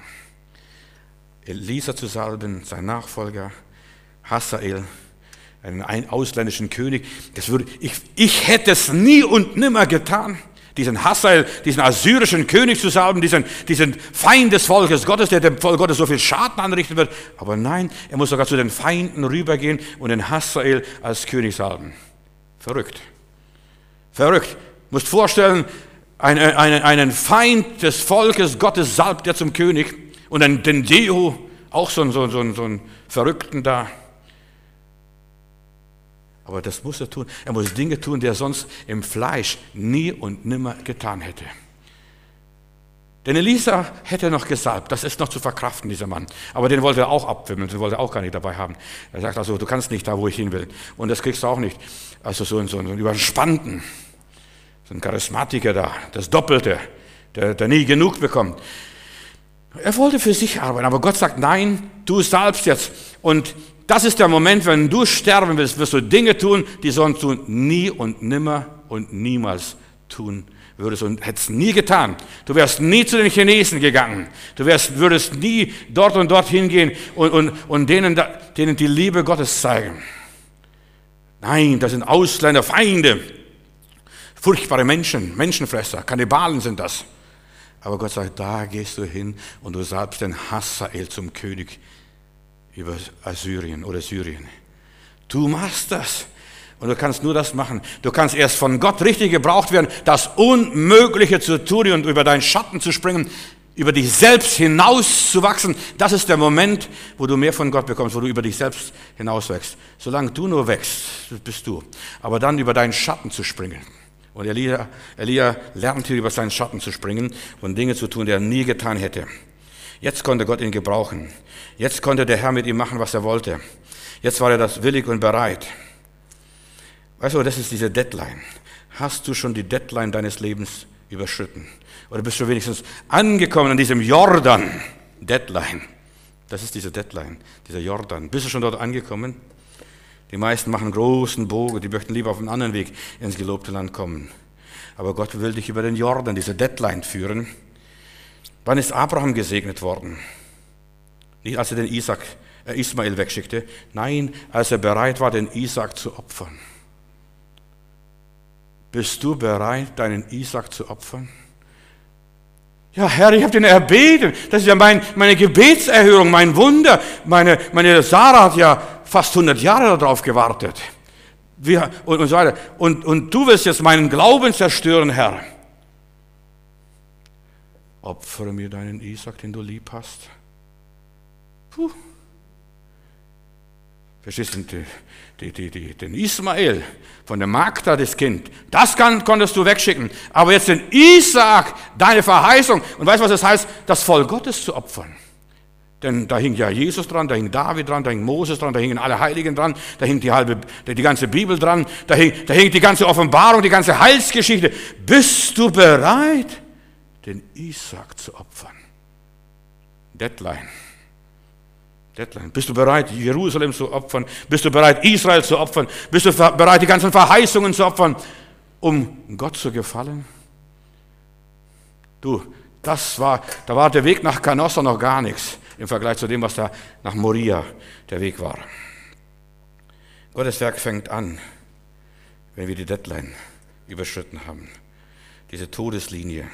[SPEAKER 1] Elisa zu salben, sein Nachfolger, Hazael, einen ausländischen König. Das würde, ich, ich hätte es nie und nimmer getan, diesen Hazael, diesen assyrischen König zu salben, diesen, diesen Feind des Volkes Gottes, der dem Volk Gottes so viel Schaden anrichten wird. Aber nein, er muss sogar zu den Feinden rübergehen und den Hazael als König salben. Verrückt. Verrückt. Du musst vorstellen, einen, einen, einen Feind des Volkes Gottes salbt er zum König und dann den Jehu, auch so, so, so, so einen Verrückten da. Aber das muss er tun. Er muss Dinge tun, die er sonst im Fleisch nie und nimmer getan hätte. Denn Elisa hätte noch gesalbt, das ist noch zu verkraften, dieser Mann. Aber den wollte er auch abwimmeln, den wollte er auch gar nicht dabei haben. Er sagt also, du kannst nicht da, wo ich hin will. Und das kriegst du auch nicht. Also so, so einen Überspannten, so ein Charismatiker da, das Doppelte, der, der nie genug bekommt. Er wollte für sich arbeiten, aber Gott sagt, nein, du salbst jetzt. Und das ist der Moment, wenn du sterben willst, wirst du Dinge tun, die sonst du nie und nimmer und niemals tun würdest und hättest nie getan. Du wärst nie zu den Chinesen gegangen. Du wärst, würdest nie dort und dort hingehen und, und, und denen, denen die Liebe Gottes zeigen. Nein, das sind Ausländer, Feinde, furchtbare Menschen, Menschenfresser, Kannibalen sind das. Aber Gott sagt, da gehst du hin und du salbst den Hazael zum König über Assyrien oder Syrien. Du machst das. Und du kannst nur das machen. Du kannst erst von Gott richtig gebraucht werden, das Unmögliche zu tun und über deinen Schatten zu springen, über dich selbst hinauszuwachsen. Das ist der Moment, wo du mehr von Gott bekommst, wo du über dich selbst hinauswächst. Solange du nur wächst, bist du. Aber dann über deinen Schatten zu springen. Und Elia, Elia lernt hier über seinen Schatten zu springen und Dinge zu tun, die er nie getan hätte. Jetzt konnte Gott ihn gebrauchen. Jetzt konnte der Herr mit ihm machen, was er wollte. Jetzt war er das willig und bereit. Weißt du, das ist diese Deadline. Hast du schon die Deadline deines Lebens überschritten? Oder bist du wenigstens angekommen an diesem Jordan? Deadline. Das ist diese Deadline, dieser Jordan. Bist du schon dort angekommen? Die meisten machen einen großen Bogen, die möchten lieber auf einen anderen Weg ins gelobte Land kommen. Aber Gott will dich über den Jordan, diese Deadline führen. Wann ist Abraham gesegnet worden? Nicht, als er den Isaac, äh Ismael wegschickte. Nein, als er bereit war, den Isaac zu opfern. Bist du bereit, deinen Isaac zu opfern? Ja, Herr, ich habe den erbeten. Das ist ja mein, meine Gebetserhörung, mein Wunder. Meine, meine Sarah hat ja fast hundert Jahre darauf gewartet. Wir, und, und so weiter. Und, und du willst jetzt meinen Glauben zerstören, Herr. Opfere mir deinen Isaac, den du lieb hast. Puh. Verstehst du, die, die, die, den Ismael von der Magd, das Kind, das kann, konntest du wegschicken. Aber jetzt den Isaak, deine Verheißung. Und weißt du, was das heißt? Das Volk Gottes zu opfern. Denn da hing ja Jesus dran, da hing David dran, da hing Moses dran, da hingen alle Heiligen dran, da hing die, halbe, die ganze Bibel dran, da hing, da hing die ganze Offenbarung, die ganze Heilsgeschichte. Bist du bereit, den Isaak zu opfern? Deadline. Deadline. Bist du bereit, Jerusalem zu opfern? Bist du bereit, Israel zu opfern? Bist du bereit, die ganzen Verheißungen zu opfern, um Gott zu gefallen? Du, das war, da war der Weg nach Canossa noch gar nichts im Vergleich zu dem, was da nach Moria der Weg war. Gottes Werk fängt an, wenn wir die Deadline überschritten haben, diese Todeslinie.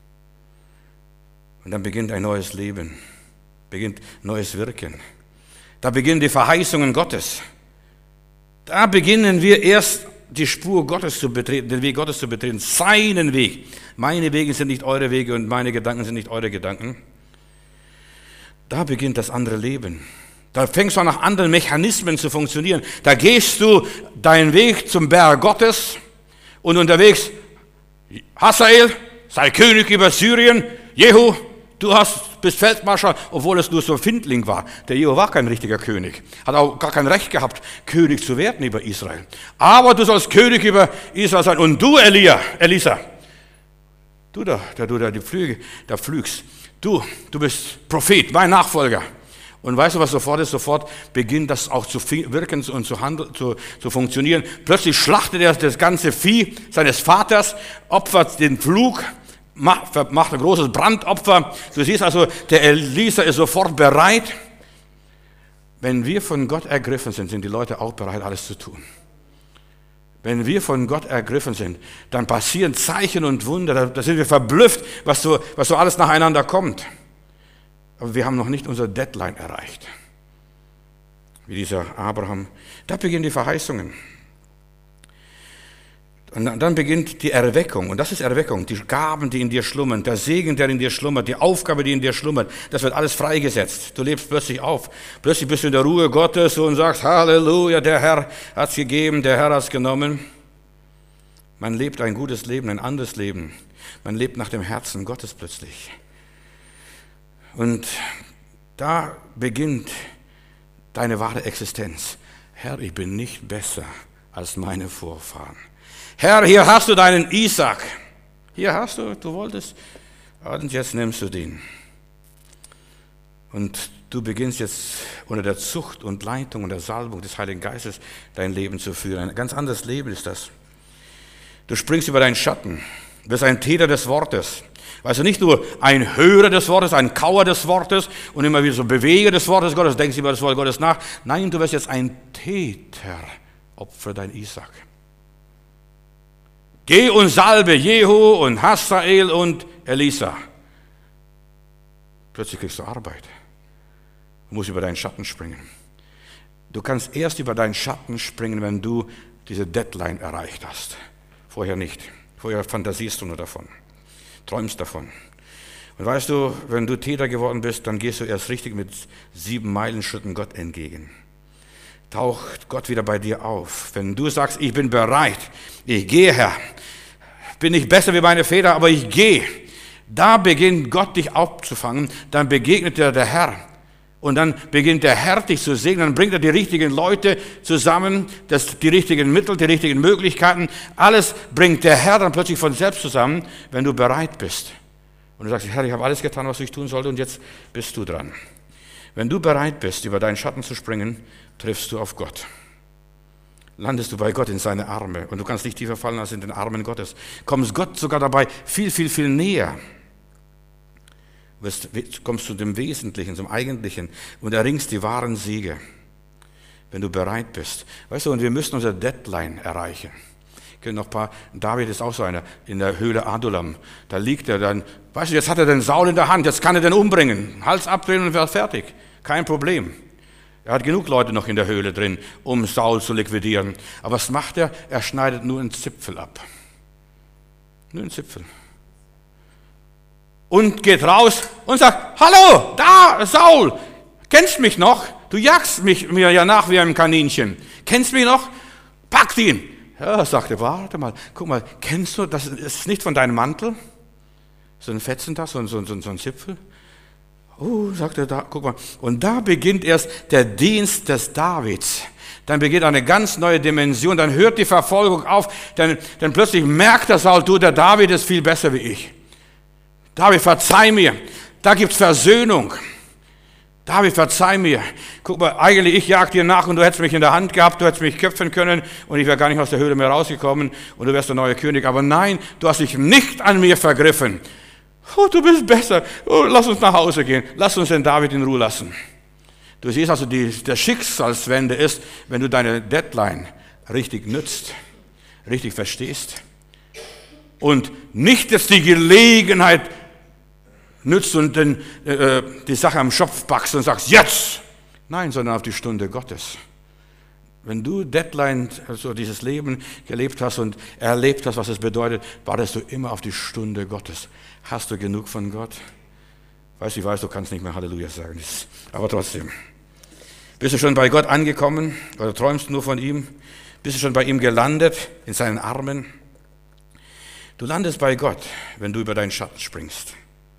[SPEAKER 1] Und dann beginnt ein neues Leben. Beginnt neues Wirken. Da beginnen die Verheißungen Gottes. Da beginnen wir erst die Spur Gottes zu betreten, den Weg Gottes zu betreten, seinen Weg. Meine Wege sind nicht eure Wege und meine Gedanken sind nicht eure Gedanken. Da beginnt das andere Leben. Da fängst du an, nach anderen Mechanismen zu funktionieren. Da gehst du deinen Weg zum Berg Gottes und unterwegs, Hazael, sei König über Syrien, Jehu, du hast, bist Feldmarschall, obwohl es nur so ein Findling war. Der Jehu war kein richtiger König. Hat auch gar kein Recht gehabt, König zu werden über Israel. Aber du sollst König über Israel sein. Und du, Elia, Elisa, du da, der du da die Flüge, da flügst, du, du bist Prophet, mein Nachfolger. Und weißt du, was sofort ist? Sofort beginnt das auch zu wirken und zu, handeln, zu, zu funktionieren. Plötzlich schlachtet er das ganze Vieh seines Vaters, opfert den Pflug, macht, macht ein großes Brandopfer. Du siehst also, der Elisa ist sofort bereit. Wenn wir von Gott ergriffen sind, sind die Leute auch bereit, alles zu tun. Wenn wir von Gott ergriffen sind, dann passieren Zeichen und Wunder. Da, da sind wir verblüfft, was so, was so alles nacheinander kommt. Aber wir haben noch nicht unser Deadline erreicht. Wie dieser Abraham. Da beginnen die Verheißungen. Und dann beginnt die Erweckung. Und das ist Erweckung. Die Gaben, die in dir schlummern. Der Segen, der in dir schlummert. Die Aufgabe, die in dir schlummert. Das wird alles freigesetzt. Du lebst plötzlich auf. Plötzlich bist du in der Ruhe Gottes und sagst, Halleluja, der Herr hat es gegeben, der Herr hat es genommen. Man lebt ein gutes Leben, ein anderes Leben. Man lebt nach dem Herzen Gottes plötzlich. Und da beginnt deine wahre Existenz. Herr, ich bin nicht besser als meine Vorfahren. Herr, hier hast du deinen Isaak. Hier hast du, du wolltest, und jetzt nimmst du den. Und du beginnst jetzt unter der Zucht und Leitung und der Salbung des Heiligen Geistes dein Leben zu führen. Ein ganz anderes Leben ist das. Du springst über deinen Schatten, du bist ein Täter des Wortes. Weißt du, nicht nur ein Hörer des Wortes, ein Kauer des Wortes und immer wieder so Beweger des Wortes Gottes, denkst über das Wort Gottes nach. Nein, du wirst jetzt ein Täter, opfere dein Isaak. Geh und salbe Jehu und Hazael und Elisa. Plötzlich kriegst du Arbeit. Du musst über deinen Schatten springen. Du kannst erst über deinen Schatten springen, wenn du diese Deadline erreicht hast. Vorher nicht. Vorher fantasierst du nur davon. Träumst davon. Und weißt du, wenn du Täter geworden bist, dann gehst du erst richtig mit sieben Meilenschritten Gott entgegen. Taucht Gott wieder bei dir auf. Wenn du sagst, ich bin bereit, ich gehe, Herr, bin nicht besser wie meine Väter, aber ich gehe. Da beginnt Gott dich aufzufangen, dann begegnet dir der Herr. Und dann beginnt der Herr dich zu segnen, dann bringt er die richtigen Leute zusammen, das, die richtigen Mittel, die richtigen Möglichkeiten. Alles bringt der Herr dann plötzlich von selbst zusammen, wenn du bereit bist. Und du sagst, Herr, ich habe alles getan, was ich tun sollte und jetzt bist du dran. Wenn du bereit bist, über deinen Schatten zu springen, triffst du auf Gott. Landest du bei Gott in seine Arme und du kannst nicht tiefer fallen als in den Armen Gottes. Kommst Gott sogar dabei viel, viel, viel näher. Wirst, kommst zu dem Wesentlichen, zum Eigentlichen und erringst die wahren Siege, wenn du bereit bist. Weißt du, und wir müssen unsere Deadline erreichen. Ich kenne noch ein paar, David ist auch so einer, in der Höhle Adullam. Da liegt er dann, weißt du, jetzt hat er den Saul in der Hand, jetzt kann er den umbringen. Hals abdrehen und wäre fertig. Kein Problem. Er hat genug Leute noch in der Höhle drin, um Saul zu liquidieren. Aber was macht er? Er schneidet nur einen Zipfel ab. Nur einen Zipfel. Und geht raus und sagt, hallo, da, Saul, kennst mich noch? Du jagst mich, mir ja nach wie ein Kaninchen. Kennst mich noch? Packt ihn. Ja, sagte, warte mal, guck mal, kennst du, das ist nicht von deinem Mantel? So ein Fetzen da, so, so, so, so ein Zipfel? Oh, sagt er da, guck mal. Und da beginnt erst der Dienst des Davids. Dann beginnt eine ganz neue Dimension, dann hört die Verfolgung auf, dann, dann plötzlich merkt der Saul, du, der David ist viel besser wie ich. David, verzeih mir. Da gibt's Versöhnung. David, verzeih mir. Guck mal, eigentlich ich jag dir nach und du hättest mich in der Hand gehabt, du hättest mich köpfen können und ich wäre gar nicht aus der Höhle mehr rausgekommen und du wärst der neue König. Aber nein, du hast dich nicht an mir vergriffen. Oh, du bist besser. Oh, lass uns nach Hause gehen. Lass uns den David in Ruhe lassen. Du siehst also, die, der Schicksalswende ist, wenn du deine Deadline richtig nützt, richtig verstehst und nicht jetzt die Gelegenheit nützt und den, äh, die Sache am Schopf packst und sagst, jetzt! Nein, sondern auf die Stunde Gottes. Wenn du Deadline, also dieses Leben gelebt hast und erlebt hast, was es bedeutet, wartest du immer auf die Stunde Gottes. Hast du genug von Gott? Weißt du, ich weiß, du kannst nicht mehr Halleluja sagen, aber trotzdem. Bist du schon bei Gott angekommen oder träumst nur von ihm? Bist du schon bei ihm gelandet, in seinen Armen? Du landest bei Gott, wenn du über deinen Schatten springst.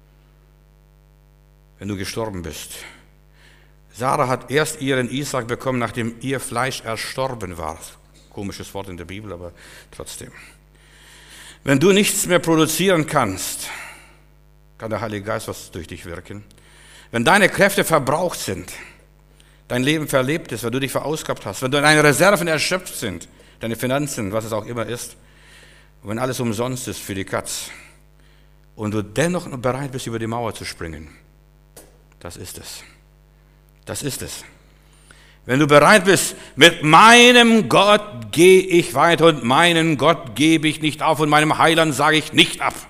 [SPEAKER 1] Wenn du gestorben bist. Sarah hat erst ihren Isaak bekommen, nachdem ihr Fleisch erstorben war. Komisches Wort in der Bibel, aber trotzdem. Wenn du nichts mehr produzieren kannst, kann der Heilige Geist was durch dich wirken. Wenn deine Kräfte verbraucht sind, dein Leben verlebt ist, wenn du dich verausgabt hast, wenn deine Reserven erschöpft sind, deine Finanzen, was es auch immer ist, und wenn alles umsonst ist für die Katz und du dennoch bereit bist, über die Mauer zu springen, das ist es. Das ist es. Wenn du bereit bist, mit meinem Gott gehe ich weiter und meinen Gott gebe ich nicht auf und meinem Heiland sage ich nicht ab.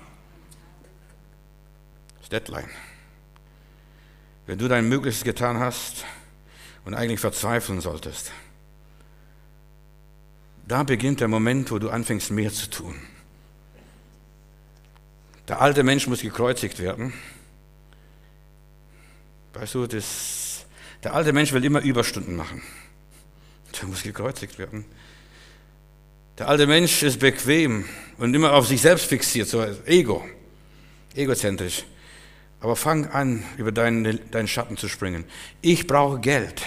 [SPEAKER 1] Das Deadline. Wenn du dein Möglichstes getan hast und eigentlich verzweifeln solltest, da beginnt der Moment, wo du anfängst, mehr zu tun. Der alte Mensch muss gekreuzigt werden. Weißt du, das, der alte Mensch will immer Überstunden machen. Der muss gekreuzigt werden. Der alte Mensch ist bequem und immer auf sich selbst fixiert, so Ego, egozentrisch. Aber fang an, über deinen, deinen Schatten zu springen. Ich brauche Geld,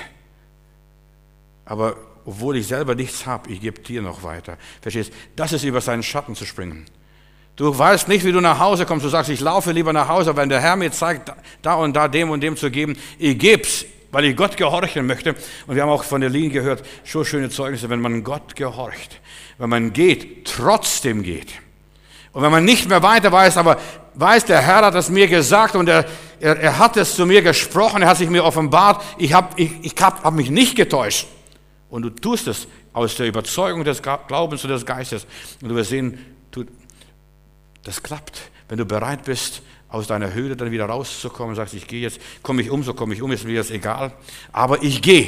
[SPEAKER 1] aber obwohl ich selber nichts habe, ich gebe dir noch weiter. Verstehst? Das ist über seinen Schatten zu springen. Du weißt nicht, wie du nach Hause kommst. Du sagst, ich laufe lieber nach Hause, wenn der Herr mir zeigt, da und da dem und dem zu geben. Ich geb's, weil ich Gott gehorchen möchte. Und wir haben auch von der Linie gehört, so schöne Zeugnisse, wenn man Gott gehorcht. Wenn man geht, trotzdem geht. Und wenn man nicht mehr weiter weiß, aber weiß, der Herr hat es mir gesagt und er, er, er hat es zu mir gesprochen, er hat sich mir offenbart. Ich habe ich, ich hab, hab mich nicht getäuscht. Und du tust es aus der Überzeugung des Glaubens und des Geistes. Und du wirst sehen, du, das klappt. Wenn du bereit bist, aus deiner Höhle dann wieder rauszukommen und sagst, ich gehe jetzt, komme ich um, so komme ich um, ist mir jetzt egal. Aber ich gehe.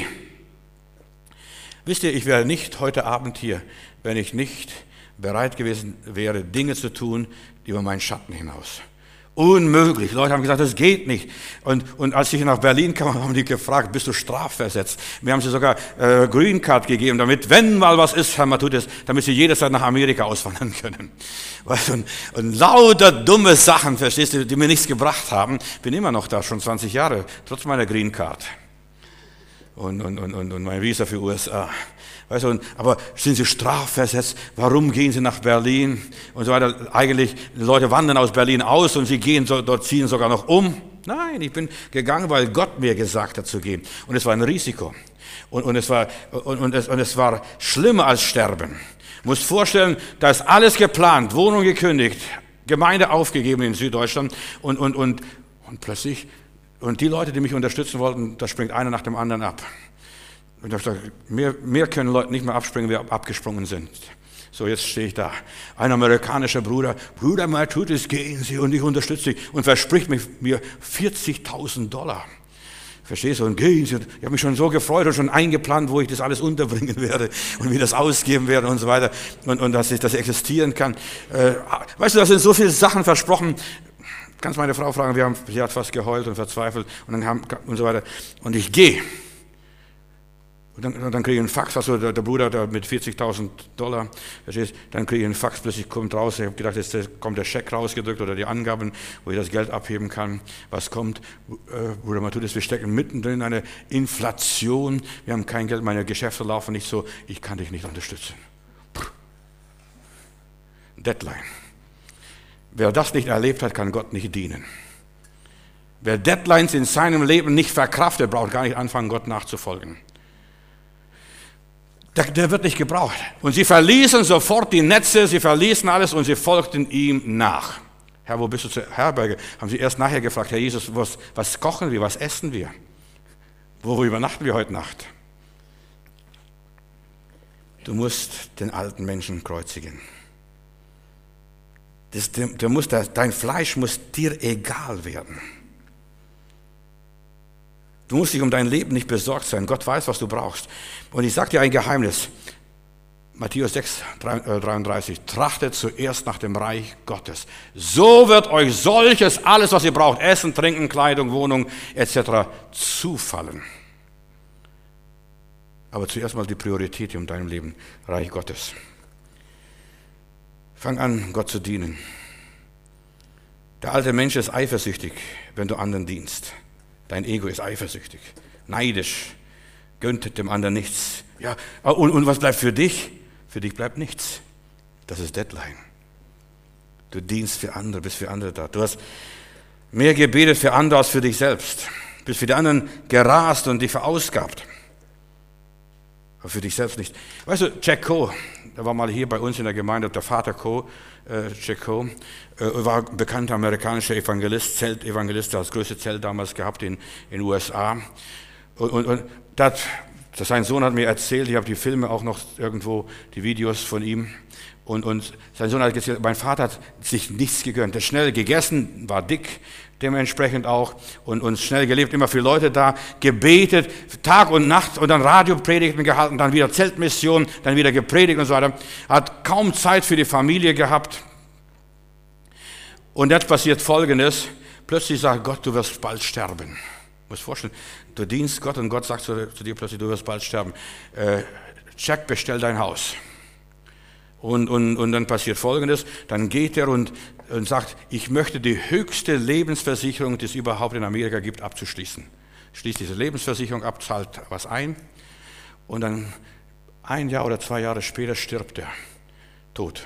[SPEAKER 1] Wisst ihr, ich wäre nicht heute Abend hier, wenn ich nicht bereit gewesen wäre, Dinge zu tun, die über meinen Schatten hinaus. Unmöglich. Leute haben gesagt, das geht nicht. Und, und als ich nach Berlin kam, haben die gefragt, bist du strafversetzt? Wir haben sie sogar äh, Green Card gegeben, damit, wenn mal was ist, Herr Matthäus, damit sie jederzeit nach Amerika auswandern können. Und, und lauter dumme Sachen, verstehst du, die mir nichts gebracht haben. Bin immer noch da, schon zwanzig Jahre, trotz meiner Green Card. Und, und, und, und mein Visa für U S A. Weißt du, aber sind sie strafversetzt? Warum gehen sie nach Berlin? Und so weiter. Eigentlich, die Leute wandern aus Berlin aus und sie gehen so, dort ziehen sogar noch um. Nein, ich bin gegangen, weil Gott mir gesagt hat zu gehen. Und es war ein Risiko. Und, und, es, war, und, und, es, und es war schlimmer als Sterben. Du musst vorstellen, da ist alles geplant, Wohnung gekündigt, Gemeinde aufgegeben in Süddeutschland und, und, und, und plötzlich, und die Leute, die mich unterstützen wollten, da springt einer nach dem anderen ab. Und ich habe gesagt, mehr, mehr können Leute nicht mehr abspringen, wie abgesprungen sind. So, jetzt stehe ich da. Ein amerikanischer Bruder, Bruder Matthäus, gehen Sie und ich unterstütze Sie und verspricht mir vierzigtausend Dollar. Verstehst du? Und gehen Sie. Ich habe mich schon so gefreut und schon eingeplant, wo ich das alles unterbringen werde und wie das ausgeben werde und so weiter und, und dass ich das existieren kann. Äh, weißt du, da sind so viele Sachen versprochen. Kannst meine Frau fragen, wir haben, sie hat fast geheult und verzweifelt und dann haben, und so weiter. Und ich gehe. Und dann, und dann kriege ich einen Fax, also der, der Bruder da mit vierzigtausend Dollar, verstehst, dann kriege ich einen Fax, plötzlich kommt raus, ich habe gedacht, jetzt kommt der Scheck rausgedrückt oder die Angaben, wo ich das Geld abheben kann. Was kommt? Äh, Bruder Matthäus, wir stecken mittendrin in einer Inflation, wir haben kein Geld, meine Geschäfte laufen nicht so, ich kann dich nicht unterstützen. Puh. Deadline. Wer das nicht erlebt hat, kann Gott nicht dienen. Wer Deadlines in seinem Leben nicht verkraftet, braucht gar nicht anfangen, Gott nachzufolgen. Der, der wird nicht gebraucht. Und sie verließen sofort die Netze, sie verließen alles und sie folgten ihm nach. Herr, wo bist du zur Herberge? Haben sie erst nachher gefragt, Herr Jesus, was, was kochen wir, was essen wir? Wo, wo übernachten wir heute Nacht? Du musst den alten Menschen kreuzigen. Das, der, der muss, dein Fleisch muss dir egal werden. Du musst dich um dein Leben nicht besorgt sein. Gott weiß, was du brauchst. Und ich sage dir ein Geheimnis. Matthäus sechs, dreiunddreißig. Trachtet zuerst nach dem Reich Gottes. So wird euch solches, alles, was ihr braucht, Essen, Trinken, Kleidung, Wohnung et cetera zufallen. Aber zuerst mal die Priorität in deinem Leben. Reich Gottes. Fang an, Gott zu dienen. Der alte Mensch ist eifersüchtig, wenn du anderen dienst. Dein Ego ist eifersüchtig, neidisch, gönnt dem anderen nichts. Ja, und, und was bleibt für dich? Für dich bleibt nichts. Das ist Deadline. Du dienst für andere, bist für andere da. Du hast mehr gebetet für andere als für dich selbst. Bist für die anderen gerast und dich verausgabt. Aber für dich selbst nicht. Weißt du, Jack Coe, der war mal hier bei uns in der Gemeinde, der Vater Coe, äh, Jack Coe, äh, war ein bekannter amerikanischer Evangelist, Zeltevangelist, der das größte Zelt damals gehabt in den U S A. Und, und, und das, sein Sohn hat mir erzählt, ich habe die Filme auch noch irgendwo, die Videos von ihm. Und, und sein Sohn hat gesagt, mein Vater hat sich nichts gegönnt. Er hat schnell gegessen, war dick, dementsprechend auch, und, und schnell gelebt, immer viele Leute da, gebetet, Tag und Nacht und dann Radiopredigten gehalten, dann wieder Zeltmission, dann wieder gepredigt und so weiter. Hat kaum Zeit für die Familie gehabt. Und jetzt passiert Folgendes, plötzlich sagt Gott, du wirst bald sterben. Du musst dir vorstellen, du dienst Gott und Gott sagt zu, zu dir plötzlich, du wirst bald sterben. Äh, Jack, bestell dein Haus. Und, und, und dann passiert Folgendes, dann geht er und, und sagt, ich möchte die höchste Lebensversicherung, die es überhaupt in Amerika gibt, abzuschließen. Schließt diese Lebensversicherung ab, zahlt was ein und dann ein Jahr oder zwei Jahre später stirbt er, tot.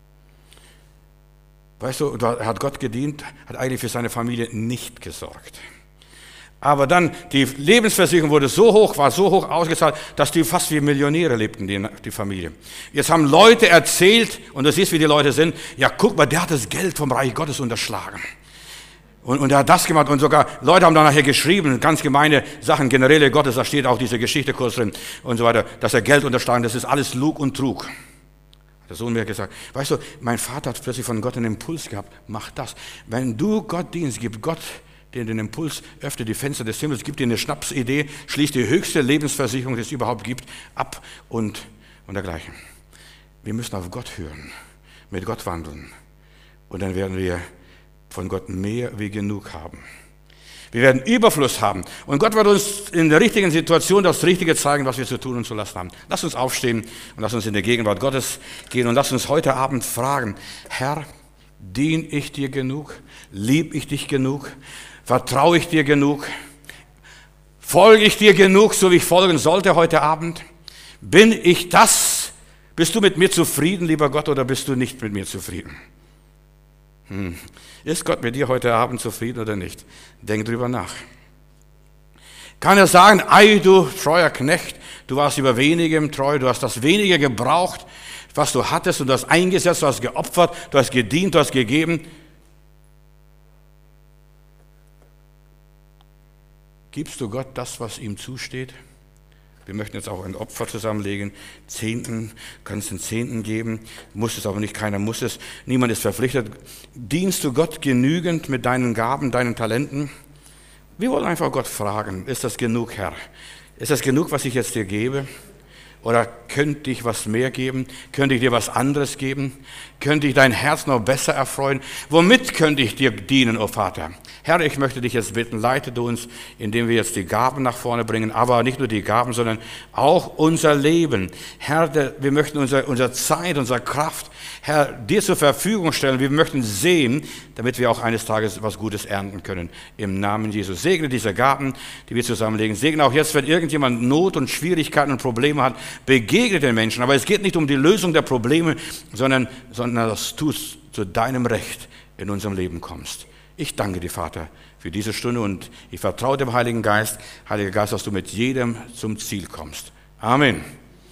[SPEAKER 1] Weißt du, er hat Gott gedient, hat eigentlich für seine Familie nicht gesorgt. Aber dann, die Lebensversicherung wurde so hoch, war so hoch ausgezahlt, dass die fast wie Millionäre lebten, die, die Familie. Jetzt haben Leute erzählt, und du siehst, wie die Leute sind, ja guck mal, der hat das Geld vom Reich Gottes unterschlagen. Und, und er hat das gemacht und sogar Leute haben dann nachher geschrieben, ganz gemeine Sachen, Generäle Gottes, da steht auch diese Geschichte kurz drin und so weiter, dass er Geld unterschlagen, das ist alles Lug und Trug. Der Sohn mir gesagt, weißt du, mein Vater hat plötzlich von Gott einen Impuls gehabt, mach das. Wenn du Gott dienst, gib Gott den, den Impuls, öffne die Fenster des Himmels, gibt dir eine Schnapsidee, schließt die höchste Lebensversicherung, die es überhaupt gibt, ab und, und dergleichen. Wir müssen auf Gott hören, mit Gott wandeln und dann werden wir von Gott mehr wie genug haben. Wir werden Überfluss haben und Gott wird uns in der richtigen Situation das Richtige zeigen, was wir zu tun und zu lassen haben. Lass uns aufstehen und lass uns in die Gegenwart Gottes gehen und lass uns heute Abend fragen, Herr, dien ich dir genug? Lieb ich dich genug? Vertraue ich dir genug? Folge ich dir genug, so wie ich folgen sollte heute Abend? Bin ich das? Bist du mit mir zufrieden, lieber Gott, oder bist du nicht mit mir zufrieden? Hm. Ist Gott mit dir heute Abend zufrieden oder nicht? Denk drüber nach. Kann er sagen, ei du treuer Knecht, du warst über wenigem treu, du hast das wenige gebraucht, was du hattest und du hast eingesetzt, du hast geopfert, du hast gedient, du hast gegeben. Gibst du Gott das, was ihm zusteht? Wir möchten jetzt auch ein Opfer zusammenlegen. Zehnten, kannst den Zehnten geben. Muss es aber nicht, keiner muss es. Niemand ist verpflichtet. Dienst du Gott genügend mit deinen Gaben, deinen Talenten? Wir wollen einfach Gott fragen, ist das genug, Herr? Ist das genug, was ich jetzt dir gebe? Oder könnte ich was mehr geben? Könnte ich dir was anderes geben? Könnte ich dein Herz noch besser erfreuen? Womit könnte ich dir dienen, o Vater? Herr, ich möchte dich jetzt bitten, leite du uns, indem wir jetzt die Gaben nach vorne bringen, aber nicht nur die Gaben, sondern auch unser Leben. Herr, wir möchten unsere, unsere Zeit, unsere Kraft, Herr, dir zur Verfügung stellen. Wir möchten sehen, damit wir auch eines Tages was Gutes ernten können. Im Namen Jesus. Segne diese Gaben, die wir zusammenlegen. Segne auch jetzt, wenn irgendjemand Not und Schwierigkeiten und Probleme hat, begegne den Menschen. Aber es geht nicht um die Lösung der Probleme, sondern, sondern dass du zu deinem Recht in unserem Leben kommst. Ich danke dir, Vater, für diese Stunde und ich vertraue dem Heiligen Geist, Heiliger Geist, dass du mit jedem zum Ziel kommst. Amen.